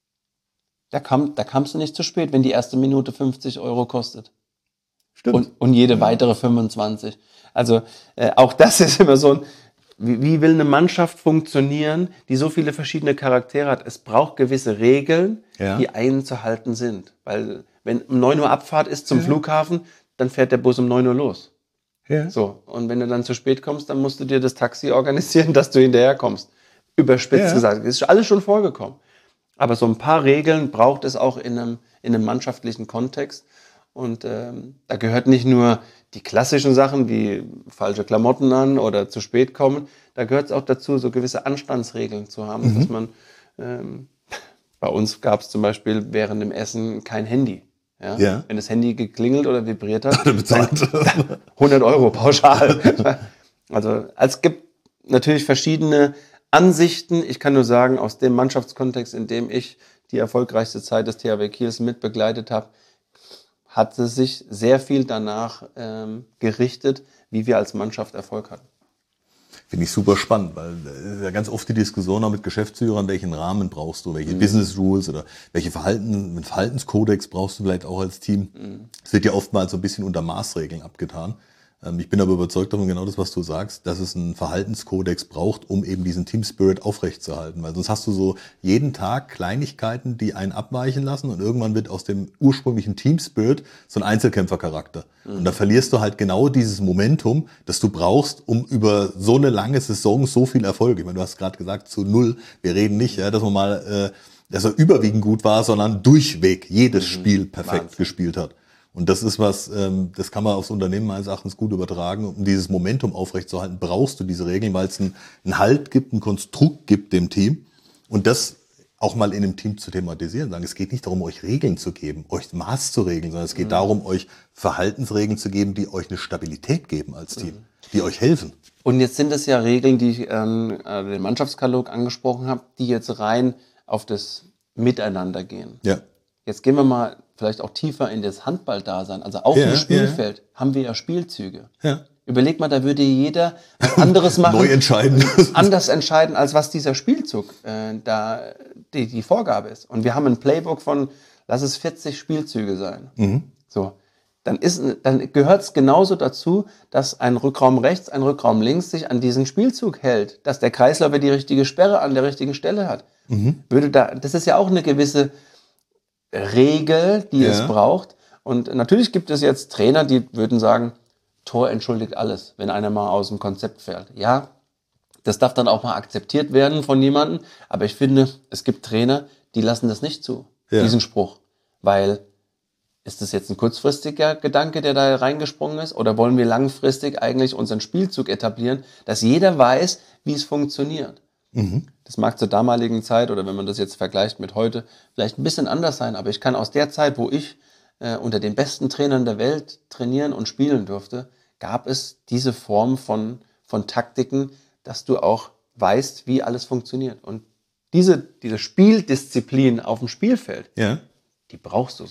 Da, kam, da kamst du nicht zu spät, wenn die erste Minute fünfzig Euro kostet. Stimmt. Und, und jede weitere fünfundzwanzig. Also äh, auch das ist immer so ein, wie, wie will eine Mannschaft funktionieren, die so viele verschiedene Charaktere hat? Es braucht gewisse Regeln, ja. die einzuhalten sind. Weil wenn um neun Uhr Abfahrt ist zum ja. Flughafen, dann fährt der Bus um neun Uhr los. Ja. So, und wenn du dann zu spät kommst, dann musst du dir das Taxi organisieren, dass du hinterher kommst. Überspitzt ja. gesagt. Das ist alles schon vorgekommen. Aber so ein paar Regeln braucht es auch in einem, in einem mannschaftlichen Kontext. Und ähm, da gehört nicht nur die klassischen Sachen wie falsche Klamotten an oder zu spät kommen. Da gehört es auch dazu, so gewisse Anstandsregeln zu haben, mhm. dass man, ähm, bei uns gab es zum Beispiel während dem Essen kein Handy. Ja? Ja. Wenn das Handy geklingelt oder vibriert hat, bezahlt. hundert Euro pauschal. Also es gibt natürlich verschiedene Ansichten. Ich kann nur sagen, aus dem Mannschaftskontext, in dem ich die erfolgreichste Zeit des T H W Kiels mit begleitet habe, hat es sich sehr viel danach ähm, gerichtet, wie wir als Mannschaft Erfolg hatten. Finde ich super spannend, weil ja ganz oft die Diskussion auch mit Geschäftsführern, welchen Rahmen brauchst du, welche mhm. Business Rules oder welche Verhalten, Verhaltenskodex brauchst du vielleicht auch als Team. Mhm. Das wird ja oftmals so ein bisschen unter Maßregeln abgetan. Ich bin aber überzeugt davon, genau das, was du sagst, dass es einen Verhaltenskodex braucht, um eben diesen Team Spirit aufrechtzuerhalten. Weil sonst hast du so jeden Tag Kleinigkeiten, die einen abweichen lassen und irgendwann wird aus dem ursprünglichen Team Spirit so ein Einzelkämpfercharakter. Mhm. Und da verlierst du halt genau dieses Momentum, das du brauchst, um über so eine lange Saison so viel Erfolg. Ich meine, du hast gerade gesagt, zu null. Wir reden nicht, ja, dass man mal, äh, dass er überwiegend gut war, sondern durchweg jedes mhm. Spiel perfekt Wahnsinn. Gespielt hat. Und das ist was, ähm, das kann man aufs Unternehmen meines Erachtens gut übertragen. Um dieses Momentum aufrechtzuerhalten, brauchst du diese Regeln, weil es einen, einen Halt gibt, ein Konstrukt gibt dem Team. Und das auch mal in dem Team zu thematisieren. Sagen, es geht nicht darum, euch Regeln zu geben, euch Maß zu regeln, sondern es geht mhm. darum, euch Verhaltensregeln zu geben, die euch eine Stabilität geben als Team, mhm. die euch helfen. Und jetzt sind es ja Regeln, die ich ähm, den Mannschaftskatalog angesprochen habe, die jetzt rein auf das Miteinander gehen. Ja. Jetzt gehen wir mal vielleicht auch tiefer in das Handballdasein. Also auf ja, dem Spielfeld ja. haben wir ja Spielzüge. Ja. Überleg mal, da würde jeder was anderes machen. Neu entscheiden. Anders entscheiden, als was dieser Spielzug äh, da die, die Vorgabe ist. Und wir haben ein Playbook von, lass es vierzig Spielzüge sein. Mhm. So. Dann, ist, dann gehört es genauso dazu, dass ein Rückraum rechts, ein Rückraum links sich an diesen Spielzug hält, dass der Kreisläufer die richtige Sperre an der richtigen Stelle hat. Mhm. Würde da, das ist ja auch eine gewisse Regel, die ja. es braucht. Und natürlich gibt es jetzt Trainer, die würden sagen, Tor entschuldigt alles, wenn einer mal aus dem Konzept fällt. Ja, das darf dann auch mal akzeptiert werden von jemandem. Aber ich finde, es gibt Trainer, die lassen das nicht zu, ja. diesen Spruch. Weil, ist das jetzt ein kurzfristiger Gedanke, der da reingesprungen ist? Oder wollen wir langfristig eigentlich unseren Spielzug etablieren, dass jeder weiß, wie es funktioniert? Mhm. Das mag zur damaligen Zeit, oder wenn man das jetzt vergleicht mit heute, vielleicht ein bisschen anders sein. Aber ich kann aus der Zeit, wo ich äh, unter den besten Trainern der Welt trainieren und spielen durfte, gab es diese Form von, von Taktiken, dass du auch weißt, wie alles funktioniert. Und diese, diese Spieldisziplin auf dem Spielfeld, ja. die brauchst du, sonst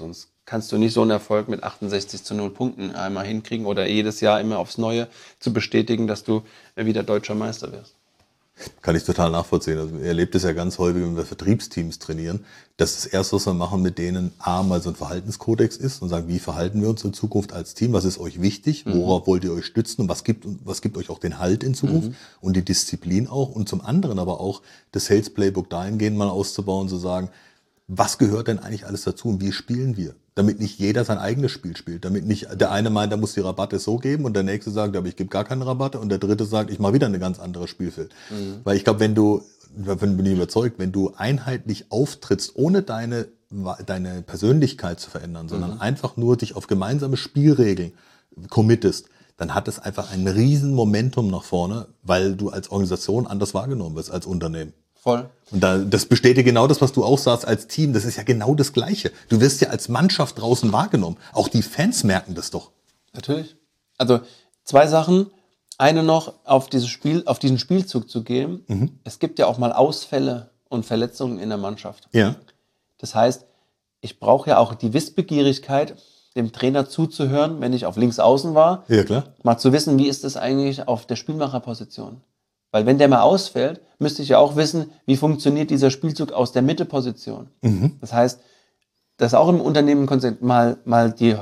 kannst du nicht so einen Erfolg mit achtundsechzig zu null Punkten einmal hinkriegen oder jedes Jahr immer aufs Neue zu bestätigen, dass du wieder deutscher Meister wirst. Kann ich total nachvollziehen. Also, ihr erlebt es ja ganz häufig, wenn wir Vertriebsteams trainieren, dass das Erste, was wir machen, mit denen A, mal so ein Verhaltenskodex ist und sagen, wie verhalten wir uns in Zukunft als Team, was ist euch wichtig, worauf mhm. wollt ihr euch stützen und was gibt, was gibt euch auch den Halt in Zukunft mhm. und die Disziplin auch und zum anderen aber auch das Sales Playbook dahingehend mal auszubauen, zu sagen, was gehört denn eigentlich alles dazu und wie spielen wir? Damit nicht jeder sein eigenes Spiel spielt. Damit nicht der eine meint, da muss die Rabatte so geben und der nächste sagt, aber ich gebe gar keine Rabatte und der dritte sagt, ich mache wieder ein ganz anderes Spielfeld. Mhm. Weil ich glaube, wenn du, davon bin ich überzeugt, wenn du einheitlich auftrittst, ohne deine, deine Persönlichkeit zu verändern, sondern mhm. einfach nur dich auf gemeinsame Spielregeln committest, dann hat es einfach ein riesen Momentum nach vorne, weil du als Organisation anders wahrgenommen wirst als Unternehmen. Voll. Und da, das bestätigt genau das, was du auch sagst als Team. Das ist ja genau das Gleiche. Du wirst ja als Mannschaft draußen wahrgenommen. Auch die Fans merken das doch. Natürlich. Also zwei Sachen. Eine noch, auf dieses Spiel, auf diesen Spielzug zu gehen. Mhm. Es gibt ja auch mal Ausfälle und Verletzungen in der Mannschaft. Ja. Das heißt, ich brauche ja auch die Wissbegierigkeit, dem Trainer zuzuhören, wenn ich auf links außen war. Ja, klar. Mal zu wissen, wie ist das eigentlich auf der Spielmacherposition? Weil wenn der mal ausfällt, müsste ich ja auch wissen, wie funktioniert dieser Spielzug aus der Mitteposition. Mhm. Das heißt, das auch im Unternehmen mal, mal die,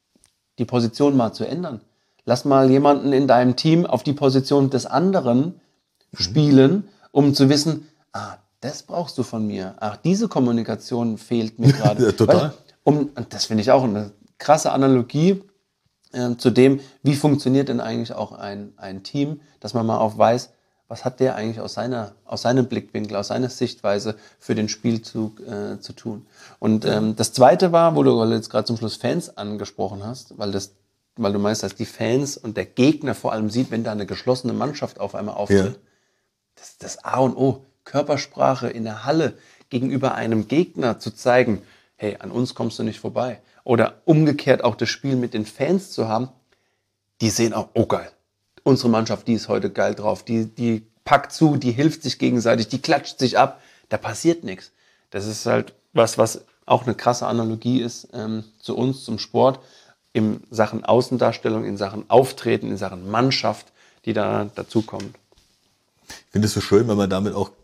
die Position mal zu ändern. Lass mal jemanden in deinem Team auf die Position des anderen mhm. spielen, um zu wissen, ah, das brauchst du von mir. Ach, diese Kommunikation fehlt mir gerade. Ja, total. Weil, um, das finde ich auch eine krasse Analogie äh, zu dem, wie funktioniert denn eigentlich auch ein, ein Team, dass man mal auch weiß, was hat der eigentlich aus seiner, aus seinem Blickwinkel, aus seiner Sichtweise für den Spielzug äh, zu tun. Und ähm, das Zweite war, wo du weil du jetzt gerade zum Schluss Fans angesprochen hast, weil, das, weil du meinst, dass die Fans und der Gegner vor allem sieht, wenn da eine geschlossene Mannschaft auf einmal auftritt. Ja. Das ist das A und O. Körpersprache in der Halle gegenüber einem Gegner zu zeigen, hey, an uns kommst du nicht vorbei. Oder umgekehrt auch das Spiel mit den Fans zu haben, die sehen auch, oh geil. Unsere Mannschaft, die ist heute geil drauf, die, die packt zu, die hilft sich gegenseitig, die klatscht sich ab, da passiert nichts. Das ist halt was, was auch eine krasse Analogie ist ähm, zu uns, zum Sport, in Sachen Außendarstellung, in Sachen Auftreten, in Sachen Mannschaft, die da dazukommt. Ich finde es so schön, wenn man damit auch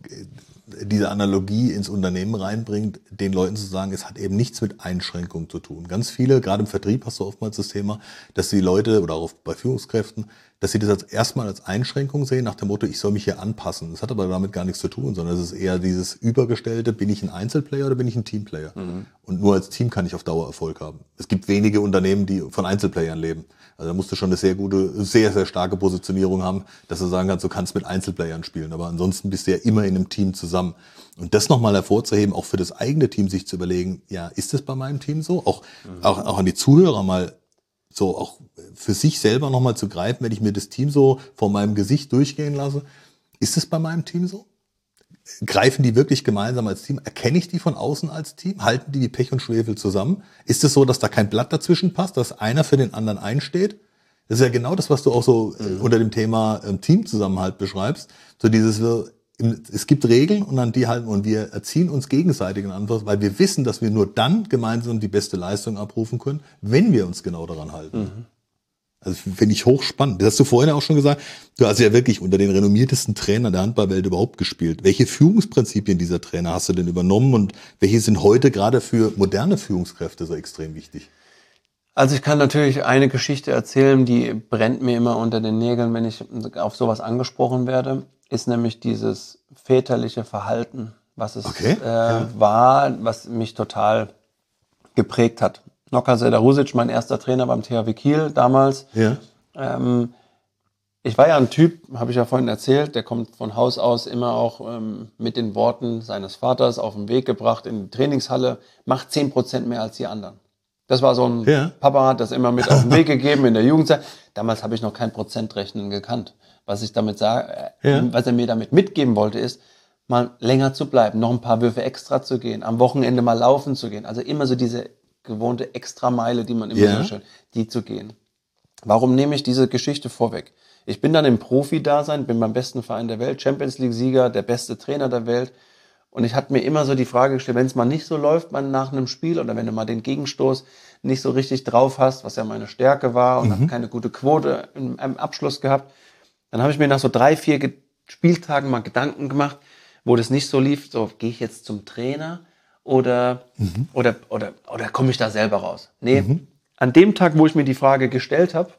diese Analogie ins Unternehmen reinbringt, den Leuten zu sagen, es hat eben nichts mit Einschränkungen zu tun. Ganz viele, gerade im Vertrieb hast du oftmals das Thema, dass die Leute oder auch bei Führungskräften, dass sie das als erstmal als Einschränkung sehen, nach dem Motto, ich soll mich hier anpassen. Das hat aber damit gar nichts zu tun, sondern es ist eher dieses Übergestellte, bin ich ein Einzelplayer oder bin ich ein Teamplayer? Mhm. Und nur als Team kann ich auf Dauer Erfolg haben. Es gibt wenige Unternehmen, die von Einzelplayern leben. Also da musst du schon eine sehr gute, sehr, sehr starke Positionierung haben, dass du sagen kannst, du kannst mit Einzelplayern spielen. Aber ansonsten bist du ja immer in einem Team zusammen. Und das nochmal hervorzuheben, auch für das eigene Team sich zu überlegen, ja, ist das bei meinem Team so? Auch, mhm. auch, auch an die Zuhörer mal so auch für sich selber nochmal zu greifen, wenn ich mir das Team so vor meinem Gesicht durchgehen lasse. Ist es bei meinem Team so? Greifen die wirklich gemeinsam als Team? Erkenne ich die von außen als Team? Halten die wie Pech und Schwefel zusammen? Ist es so, dass da kein Blatt dazwischen passt, dass einer für den anderen einsteht? Das ist ja genau das, was du auch so mhm. unter dem Thema ähm, Teamzusammenhalt beschreibst. So dieses, wir, es gibt Regeln und an die halten und wir erziehen uns gegenseitig in Antwort, weil wir wissen, dass wir nur dann gemeinsam die beste Leistung abrufen können, wenn wir uns genau daran halten. Mhm. Also finde ich hochspannend. Das hast du vorhin auch schon gesagt. Du hast ja wirklich unter den renommiertesten Trainern der Handballwelt überhaupt gespielt. Welche Führungsprinzipien dieser Trainer hast du denn übernommen und welche sind heute gerade für moderne Führungskräfte so extrem wichtig? Also ich kann natürlich eine Geschichte erzählen, die brennt mir immer unter den Nägeln, wenn ich auf sowas angesprochen werde, ist nämlich dieses väterliche Verhalten, was es okay, äh, ja. war, was mich total geprägt hat. Noka Sedarusic, mein erster Trainer beim T H W Kiel damals. Ja. Ähm, ich war ja ein Typ, habe ich ja vorhin erzählt, der kommt von Haus aus immer auch ähm, mit den Worten seines Vaters auf den Weg gebracht in die Trainingshalle, macht zehn Prozent mehr als die anderen. Das war so ein, ja. Papa hat das immer mit auf den Weg gegeben in der Jugendzeit. Damals habe ich noch kein Prozentrechnen gekannt. Was ich damit sage, ja. was er mir damit mitgeben wollte, ist, mal länger zu bleiben, noch ein paar Würfe extra zu gehen, am Wochenende mal laufen zu gehen. Also immer so diese gewohnte Extrameile, die man immer ja. so schön, die zu gehen. Warum nehme ich diese Geschichte vorweg? Ich bin dann im Profi-Dasein, bin beim besten Verein der Welt, Champions League-Sieger, der beste Trainer der Welt Und ich hatte mir immer so die Frage gestellt, wenn es mal nicht so läuft man nach einem Spiel oder wenn du mal den Gegenstoß nicht so richtig drauf hast, was ja meine Stärke war und mhm. habe keine gute Quote im, im Abschluss gehabt, dann habe ich mir nach so drei, vier Ge- Spieltagen mal Gedanken gemacht, wo das nicht so lief, so gehe ich jetzt zum Trainer oder, mhm. oder, oder, oder komme ich da selber raus? Nee, mhm. an dem Tag, wo ich mir die Frage gestellt habe,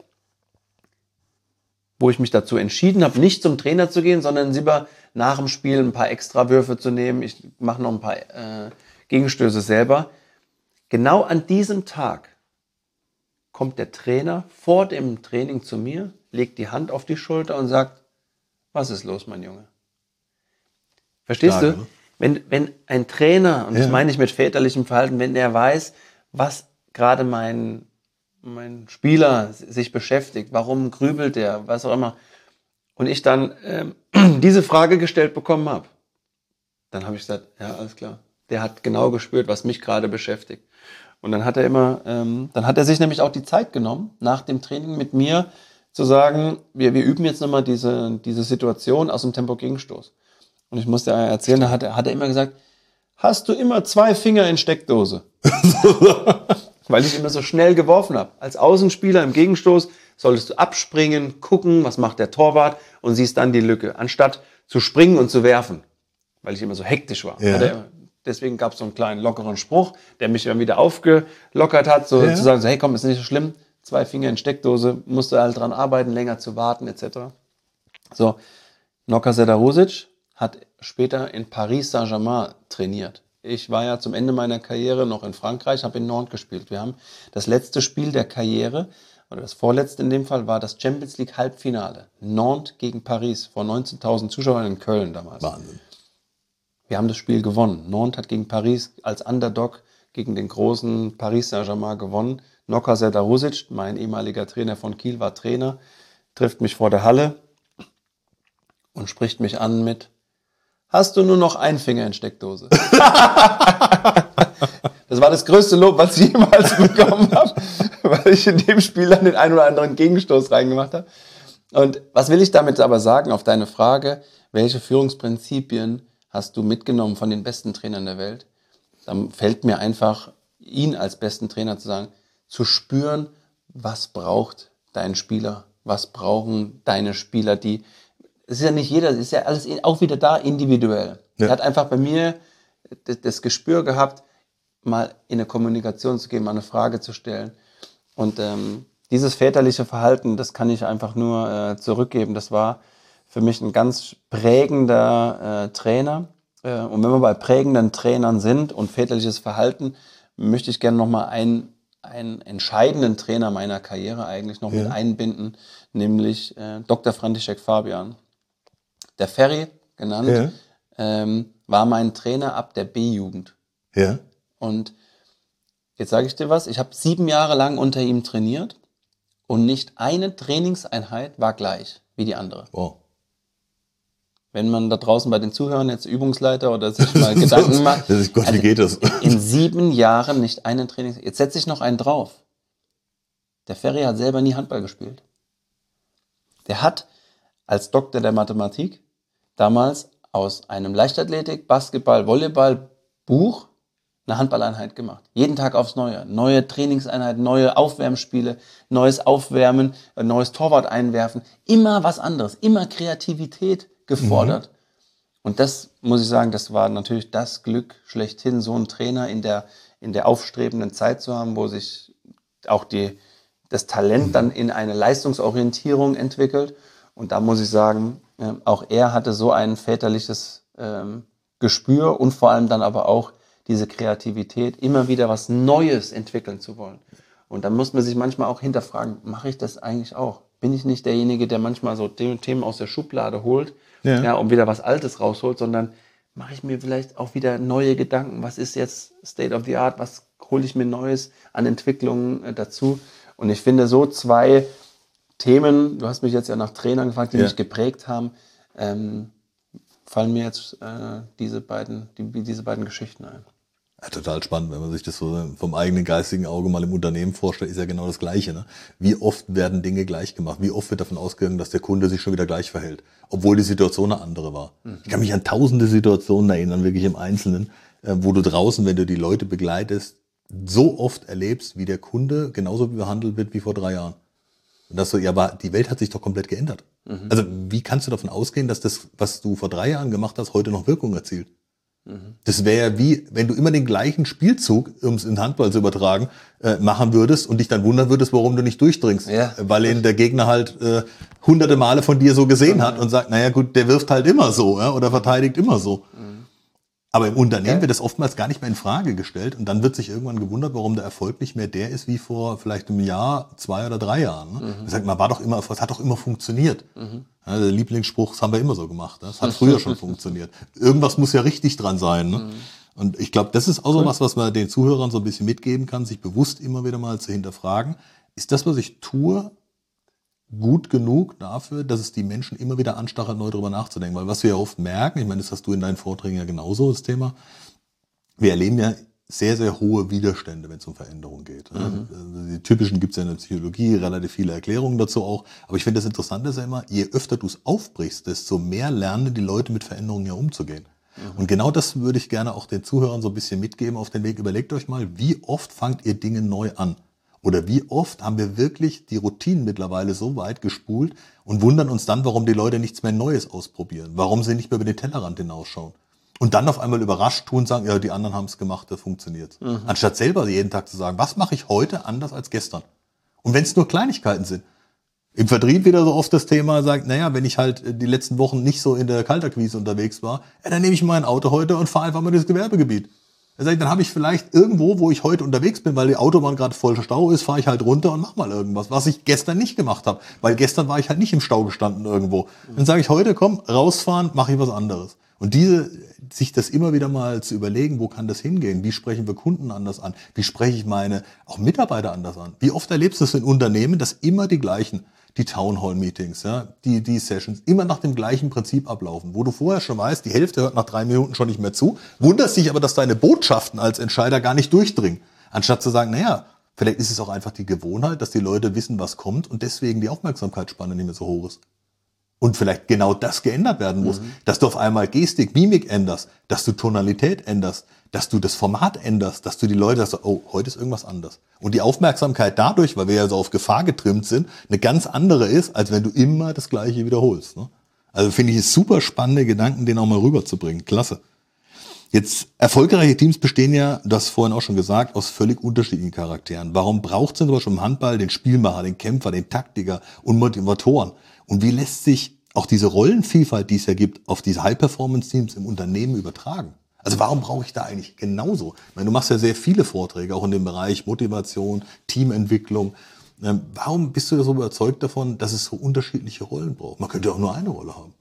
wo ich mich dazu entschieden habe, nicht zum Trainer zu gehen, sondern lieber nach dem Spiel ein paar Extrawürfe zu nehmen. Ich mache noch ein paar äh, Gegenstöße selber. Genau an diesem Tag kommt der Trainer vor dem Training zu mir, legt die Hand auf die Schulter und sagt, was ist los, mein Junge? Verstehst Stark, du? Ne? Wenn, wenn ein Trainer, und ja. das meine ich mit väterlichem Verhalten, wenn der weiß, was gerade mein, mein Spieler sich beschäftigt, warum grübelt der, was auch immer, und ich dann ähm, diese Frage gestellt bekommen habe, dann habe ich gesagt, ja, alles klar. Der hat genau gespürt, was mich gerade beschäftigt. Und dann hat er immer, ähm, dann hat er sich nämlich auch die Zeit genommen, nach dem Training mit mir zu sagen, wir, wir üben jetzt nochmal diese, diese Situation aus dem Tempo-Gegenstoß. Und ich musste erzählen, da hat er, hat er immer gesagt, hast du immer zwei Finger in Steckdose? Weil ich immer so schnell geworfen habe. Als Außenspieler im Gegenstoß solltest du abspringen, gucken, was macht der Torwart und siehst dann die Lücke, anstatt zu springen und zu werfen, weil ich immer so hektisch war. Ja. Er, deswegen gab es so einen kleinen lockeren Spruch, der mich dann wieder aufgelockert hat, so ja. zu sagen, so, hey komm, ist nicht so schlimm, zwei Finger in Steckdose, musst du halt dran arbeiten, länger zu warten et cetera. So, Noka Sedarusic hat später in Paris Saint-Germain trainiert. Ich war ja zum Ende meiner Karriere noch in Frankreich, habe in Nantes gespielt. Wir haben das letzte Spiel der Karriere, oder das vorletzte in dem Fall, war das Champions League Halbfinale. Nantes gegen Paris, vor neunzehntausend Zuschauern in Köln damals. Wahnsinn. Wir haben das Spiel gewonnen. Nantes hat gegen Paris als Underdog gegen den großen Paris Saint-Germain gewonnen. Noka Sedarusic, mein ehemaliger Trainer von Kiel, war Trainer, trifft mich vor der Halle und spricht mich an mit: Hast du nur noch einen Finger in Steckdose? Das war das größte Lob, was ich jemals bekommen habe, weil ich in dem Spiel dann den einen oder anderen Gegenstoß reingemacht habe. Und was will ich damit aber sagen auf deine Frage, welche Führungsprinzipien hast du mitgenommen von den besten Trainern der Welt? Dann fällt mir einfach, ihn als besten Trainer zu sagen, zu spüren, was braucht dein Spieler, was brauchen deine Spieler, die, es ist ja nicht jeder, es ist ja alles auch wieder da individuell. Ja. Er hat einfach bei mir das, das Gespür gehabt, mal in eine Kommunikation zu gehen, mal eine Frage zu stellen. Und ähm, dieses väterliche Verhalten, das kann ich einfach nur äh, zurückgeben. Das war für mich ein ganz prägender äh, Trainer. Äh, und wenn wir bei prägenden Trainern sind und väterliches Verhalten, möchte ich gerne nochmal einen, einen entscheidenden Trainer meiner Karriere eigentlich noch ja. mit einbinden, nämlich äh, Doktor František Fabian. Der Ferry genannt, ja. ähm, war mein Trainer ab der B-Jugend. Ja. Und jetzt sage ich dir was, ich habe sieben Jahre lang unter ihm trainiert und nicht eine Trainingseinheit war gleich wie die andere. Wow. Wenn man da draußen bei den Zuhörern jetzt Übungsleiter oder sich mal Gedanken macht, das ist Gott, also wie geht das? In sieben Jahren nicht einen Trainings... Jetzt setze ich noch einen drauf. Der Ferry hat selber nie Handball gespielt. Der hat als Doktor der Mathematik damals aus einem Leichtathletik, Basketball, Volleyball Buch eine Handballeinheit gemacht. Jeden Tag aufs Neue. Neue Trainingseinheiten, neue Aufwärmspiele, neues Aufwärmen, neues Torwart einwerfen. Immer was anderes, immer Kreativität gefordert. Mhm. Und das, muss ich sagen, das war natürlich das Glück schlechthin, so einen Trainer in der, in der aufstrebenden Zeit zu haben, wo sich auch die, das Talent mhm. dann in eine Leistungsorientierung entwickelt. Und da muss ich sagen, äh, auch er hatte so ein väterliches ähm, Gespür und vor allem dann aber auch diese Kreativität, immer wieder was Neues entwickeln zu wollen. Und dann muss man sich manchmal auch hinterfragen, mache ich das eigentlich auch? Bin ich nicht derjenige, der manchmal so Themen aus der Schublade holt, ja. Ja, und wieder was Altes rausholt, sondern mache ich mir vielleicht auch wieder neue Gedanken, was ist jetzt State of the Art, was hole ich mir Neues an Entwicklungen äh, dazu? Und ich finde so zwei Themen, du hast mich jetzt ja nach Trainern gefragt, die ja. mich geprägt haben, ähm, fallen mir jetzt äh, diese beiden, die, diese beiden Geschichten ein. Ja, total spannend, wenn man sich das so vom eigenen geistigen Auge mal im Unternehmen vorstellt, ist ja genau das Gleiche. Ne? Wie oft werden Dinge gleich gemacht? Wie oft wird davon ausgegangen, dass der Kunde sich schon wieder gleich verhält, obwohl die Situation eine andere war? Mhm. Ich kann mich an tausende Situationen erinnern, wirklich im Einzelnen, wo du draußen, wenn du die Leute begleitest, so oft erlebst, wie der Kunde genauso behandelt wird wie vor drei Jahren. Und das so, ja, aber die Welt hat sich doch komplett geändert. Mhm. Also wie kannst du davon ausgehen, dass das, was du vor drei Jahren gemacht hast, heute noch Wirkung erzielt? Das wäre wie, wenn du immer den gleichen Spielzug, um es in Handball zu übertragen, äh, machen würdest und dich dann wundern würdest, warum du nicht durchdringst. Ja. Weil ihn der Gegner halt äh, hunderte Male von dir so gesehen mhm. hat und sagt, naja gut, der wirft halt immer so, ja, oder verteidigt immer so. Mhm. Aber im Unternehmen ja. wird das oftmals gar nicht mehr in Frage gestellt und dann wird sich irgendwann gewundert, warum der Erfolg nicht mehr der ist wie vor vielleicht einem Jahr, zwei oder drei Jahren. Ne? Mhm. Sagt, man war doch immer, es hat doch immer funktioniert. Mhm. Ja, der Lieblingsspruch, das haben wir immer so gemacht. Das hat früher schon funktioniert. Irgendwas muss ja richtig dran sein. Ne? Mhm. Und ich glaube, das ist auch so was, was man den Zuhörern so ein bisschen mitgeben kann, sich bewusst immer wieder mal zu hinterfragen. Ist das, was ich tue, gut genug dafür, dass es die Menschen immer wieder anstachelt, neu darüber nachzudenken? Weil was wir ja oft merken, ich meine, das hast du in deinen Vorträgen ja genauso, das Thema, wir erleben ja sehr, sehr hohe Widerstände, wenn es um Veränderung geht. Mhm. Also die typischen gibt es ja in der Psychologie, relativ viele Erklärungen dazu auch. Aber ich finde das Interessante ist ja immer, je öfter du es aufbrichst, desto mehr lernen die Leute mit Veränderungen ja umzugehen. Mhm. Und genau das würde ich gerne auch den Zuhörern so ein bisschen mitgeben auf den Weg. Überlegt euch mal, wie oft fangt ihr Dinge neu an? Oder wie oft haben wir wirklich die Routinen mittlerweile so weit gespult und wundern uns dann, warum die Leute nichts mehr Neues ausprobieren, warum sie nicht mehr über den Tellerrand hinausschauen. Und dann auf einmal überrascht tun und sagen, ja, die anderen haben es gemacht, das funktioniert. Mhm. Anstatt selber jeden Tag zu sagen, was mache ich heute anders als gestern? Und wenn es nur Kleinigkeiten sind. Im Vertrieb wieder so oft das Thema, sagt, naja, wenn ich halt die letzten Wochen nicht so in der Kaltakquise unterwegs war, ja, dann nehme ich mein Auto heute und fahre einfach mal durchs Gewerbegebiet. Dann habe ich vielleicht irgendwo, wo ich heute unterwegs bin, weil die Autobahn gerade voll Stau ist, fahre ich halt runter und mach mal irgendwas, was ich gestern nicht gemacht habe. Weil gestern war ich halt nicht im Stau gestanden irgendwo. Dann sage ich heute, komm, rausfahren, mache ich was anderes. Und diese, sich das immer wieder mal zu überlegen, wo kann das hingehen? Wie sprechen wir Kunden anders an? Wie spreche ich meine auch Mitarbeiter anders an? Wie oft erlebst du es in Unternehmen, dass immer die gleichen, die Townhall-Meetings, ja, die, die Sessions, immer nach dem gleichen Prinzip ablaufen, wo du vorher schon weißt, die Hälfte hört nach drei Minuten schon nicht mehr zu, wunderst dich aber, dass deine Botschaften als Entscheider gar nicht durchdringen. Anstatt zu sagen, naja, vielleicht ist es auch einfach die Gewohnheit, dass die Leute wissen, was kommt und deswegen die Aufmerksamkeitsspanne nicht mehr so hoch ist. Und vielleicht genau das geändert werden muss, mhm. dass du auf einmal Gestik, Mimik änderst, dass du Tonalität änderst, dass du das Format änderst, dass du die Leute sagst, oh, heute ist irgendwas anders. Und die Aufmerksamkeit dadurch, weil wir ja so auf Gefahr getrimmt sind, eine ganz andere ist, als wenn du immer das Gleiche wiederholst. Ne? Also finde ich es super spannende Gedanken, den auch mal rüberzubringen. Klasse. Jetzt, erfolgreiche Teams bestehen ja, du hast vorhin auch schon gesagt, aus völlig unterschiedlichen Charakteren. Warum braucht es denn zum Beispiel im Handball den Spielmacher, den Kämpfer, den Taktiker und Motivatoren? Und wie lässt sich auch diese Rollenvielfalt, die es ja gibt, auf diese High-Performance-Teams im Unternehmen übertragen? Also warum brauche ich da eigentlich genauso? Ich meine, du machst ja sehr viele Vorträge, auch in dem Bereich Motivation, Teamentwicklung. Ähm, warum bist du so überzeugt davon, dass es so unterschiedliche Rollen braucht? Man könnte ja auch nur eine Rolle haben.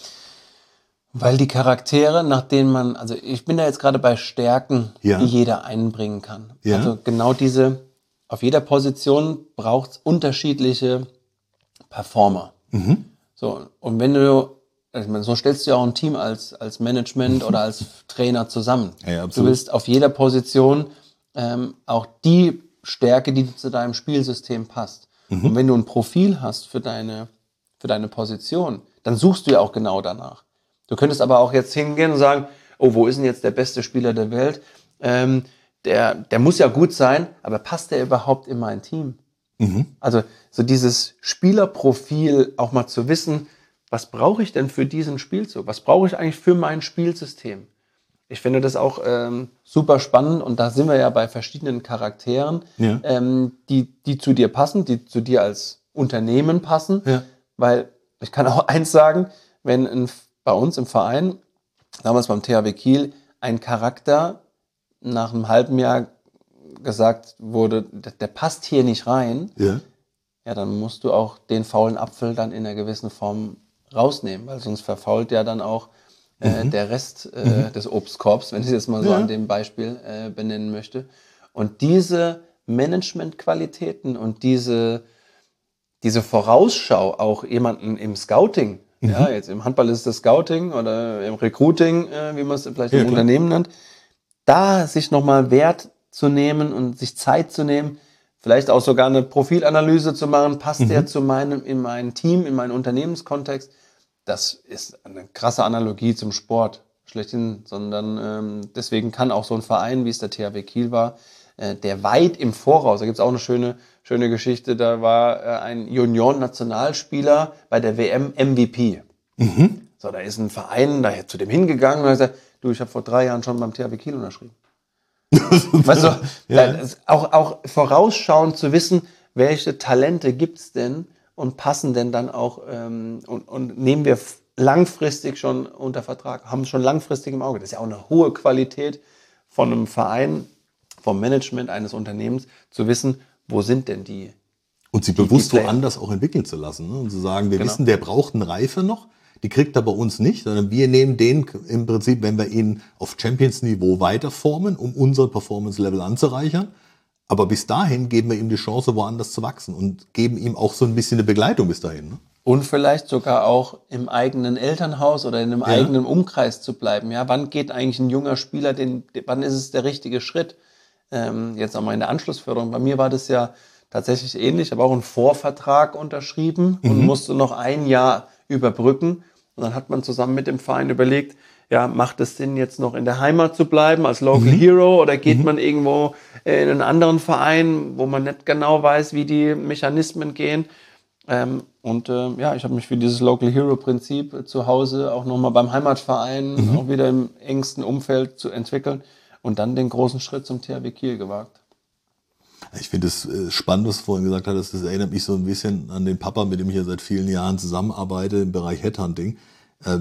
Weil die Charaktere, nach denen man, also ich bin da jetzt gerade bei Stärken, ja. die jeder einbringen kann. Ja. Also genau diese, auf jeder Position braucht es unterschiedliche Performer. Mhm. So, und wenn du, ich meine, so stellst du ja auch ein Team als, als Management oder als Trainer zusammen. Ja, du willst auf jeder Position ähm, auch die Stärke, die zu deinem Spielsystem passt. Mhm. Und wenn du ein Profil hast für deine, für deine Position, dann suchst du ja auch genau danach. Du könntest aber auch jetzt hingehen und sagen, oh, wo ist denn jetzt der beste Spieler der Welt? Ähm, der, der muss ja gut sein, aber passt der überhaupt in mein Team? Mhm. Also so dieses Spielerprofil auch mal zu wissen, was brauche ich denn für diesen Spielzug? Was brauche ich eigentlich für mein Spielsystem? Ich finde das auch ähm, super spannend und da sind wir ja bei verschiedenen Charakteren, ja. ähm, die, die zu dir passen, die zu dir als Unternehmen passen. Ja. Weil ich kann auch eins sagen, wenn ein, bei uns im Verein, damals beim T H W Kiel, ein Charakter nach einem halben Jahr gesagt wurde, der, der passt hier nicht rein, ja. ja, dann musst du auch den faulen Apfel dann in einer gewissen Form rausnehmen, weil sonst verfault ja dann auch äh, mhm. der Rest äh, mhm. des Obstkorbs, wenn ich es jetzt mal so ja. an dem Beispiel äh, benennen möchte. Und diese Managementqualitäten und diese, diese Vorausschau auch jemanden im Scouting, mhm. ja, jetzt im Handball ist es das Scouting oder im Recruiting, äh, wie man es vielleicht ja, im klar. Unternehmen nennt, da sich nochmal Wert zu nehmen und sich Zeit zu nehmen, vielleicht auch sogar eine Profilanalyse zu machen, passt mhm. der zu meinem, in mein Team, in meinen Unternehmenskontext, das ist eine krasse Analogie zum Sport schlechthin, sondern ähm, deswegen kann auch so ein Verein, wie es der T H W Kiel war, äh, der weit im Voraus, da gibt es auch eine schöne, schöne Geschichte, da war äh, ein Junioren-Nationalspieler bei der W M M V P. Mhm. So, da ist ein Verein, da zu dem hingegangen und hat gesagt, du, ich habe vor drei Jahren schon beim T H W Kiel unterschrieben. Weißt du, ja. auch, auch vorausschauend zu wissen, welche Talente gibt's denn und passen denn dann auch ähm, und, und nehmen wir langfristig schon unter Vertrag, haben es schon langfristig im Auge. Das ist ja auch eine hohe Qualität von einem Verein, vom Management eines Unternehmens, zu wissen, wo sind denn die. Und sie bewusst woanders auch entwickeln zu lassen. Ne? Und zu sagen, wir genau. wissen, der braucht eine Reife noch, die kriegt er bei uns nicht, sondern wir nehmen den im Prinzip, wenn wir ihn auf Champions-Niveau weiterformen, um unser Performance-Level anzureichern. Aber bis dahin geben wir ihm die Chance, woanders zu wachsen und geben ihm auch so ein bisschen eine Begleitung bis dahin. Ne? Und vielleicht sogar auch im eigenen Elternhaus oder in einem ja. eigenen Umkreis zu bleiben. Ja, wann geht eigentlich ein junger Spieler, den, wann ist es der richtige Schritt? Ähm, jetzt auch mal in der Anschlussförderung. Bei mir war das ja tatsächlich ähnlich. Ich habe auch einen Vorvertrag unterschrieben mhm. und musste noch ein Jahr überbrücken. Und dann hat man zusammen mit dem Verein überlegt, ja, macht es Sinn, jetzt noch in der Heimat zu bleiben als Local mhm. Hero oder geht mhm. man irgendwo in einen anderen Verein, wo man nicht genau weiß, wie die Mechanismen gehen. Ähm, und äh, ja, ich habe mich für dieses Local Hero Prinzip äh, zu Hause auch nochmal beim Heimatverein mhm. auch wieder im engsten Umfeld zu entwickeln und dann den großen Schritt zum T H W Kiel gewagt. Ich finde es äh, spannend, was du vorhin gesagt hast. Das erinnert mich so ein bisschen an den Papa, mit dem ich ja seit vielen Jahren zusammenarbeite im Bereich Headhunting. Äh,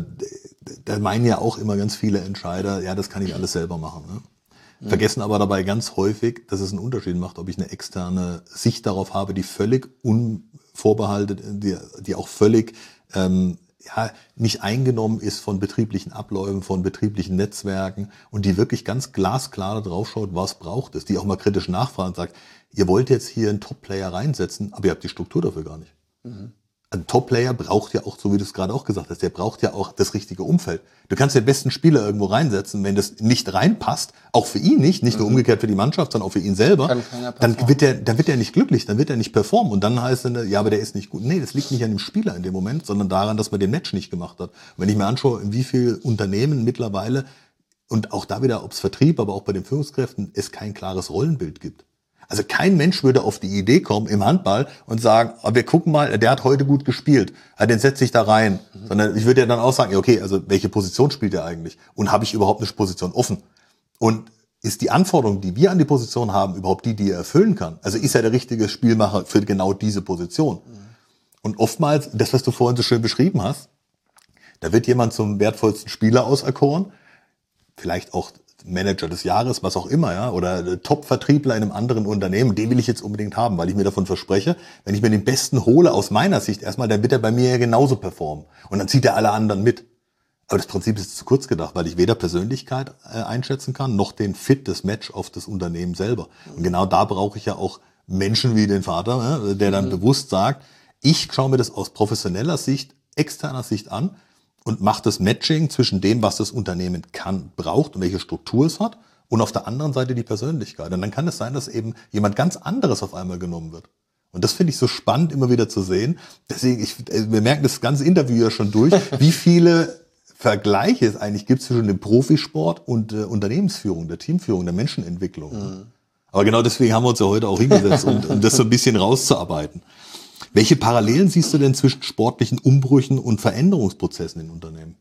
da meinen ja auch immer ganz viele Entscheider, ja, das kann ich alles selber machen. Ne? Mhm. Vergessen aber dabei ganz häufig, dass es einen Unterschied macht, ob ich eine externe Sicht darauf habe, die völlig unvorbehalten, die, die auch völlig ähm, ja, nicht eingenommen ist von betrieblichen Abläufen, von betrieblichen Netzwerken und die wirklich ganz glasklar drauf schaut, was braucht es, die auch mal kritisch nachfragt und sagt, ihr wollt jetzt hier einen Top-Player reinsetzen, aber ihr habt die Struktur dafür gar nicht. Mhm. Ein Top-Player braucht ja auch, so wie du es gerade auch gesagt hast, der braucht ja auch das richtige Umfeld. Du kannst den besten Spieler irgendwo reinsetzen, wenn das nicht reinpasst, auch für ihn nicht, nicht mhm. nur umgekehrt für die Mannschaft, sondern auch für ihn selber, dann wird der, dann wird er nicht glücklich, dann wird er nicht performen und dann heißt es, ja, aber der ist nicht gut. Nee, das liegt nicht an dem Spieler in dem Moment, sondern daran, dass man den Match nicht gemacht hat. Und wenn ich mir anschaue, in wie viel Unternehmen mittlerweile und auch da wieder, ob es Vertrieb, aber auch bei den Führungskräften, es kein klares Rollenbild gibt. Also kein Mensch würde auf die Idee kommen im Handball und sagen, oh, wir gucken mal, der hat heute gut gespielt, den setze ich da rein. Mhm. Sondern ich würde ja dann auch sagen, okay, also welche Position spielt er eigentlich? Und habe ich überhaupt eine Position offen? Und ist die Anforderung, die wir an die Position haben, überhaupt die, die er erfüllen kann? Also ist er der richtige Spielmacher für genau diese Position? Mhm. Und oftmals, das, was du vorhin so schön beschrieben hast, da wird jemand zum wertvollsten Spieler auserkoren, vielleicht auch Manager des Jahres, was auch immer, ja, oder Top-Vertriebler in einem anderen Unternehmen, den will ich jetzt unbedingt haben, weil ich mir davon verspreche, wenn ich mir den Besten hole, aus meiner Sicht erstmal, dann wird er bei mir ja genauso performen. Und dann zieht er alle anderen mit. Aber das Prinzip ist zu kurz gedacht, weil ich weder Persönlichkeit äh, einschätzen kann, noch den Fit, das Match auf das Unternehmen selber. Und genau da brauche ich ja auch Menschen wie den Vater, ja, der dann mhm. bewusst sagt, ich schaue mir das aus professioneller Sicht, externer Sicht an, und macht das Matching zwischen dem, was das Unternehmen kann, braucht und welche Struktur es hat und auf der anderen Seite die Persönlichkeit. Und dann kann es sein, dass eben jemand ganz anderes auf einmal genommen wird. Und das finde ich so spannend, immer wieder zu sehen. Deswegen, ich, wir merken das ganze Interview ja schon durch, wie viele Vergleiche es eigentlich gibt zwischen dem Profisport und der Unternehmensführung, der Teamführung, der Menschenentwicklung. Mhm. Aber genau deswegen haben wir uns ja heute auch hingesetzt, um, um das so ein bisschen rauszuarbeiten. Welche Parallelen siehst du denn zwischen sportlichen Umbrüchen und Veränderungsprozessen in Unternehmen?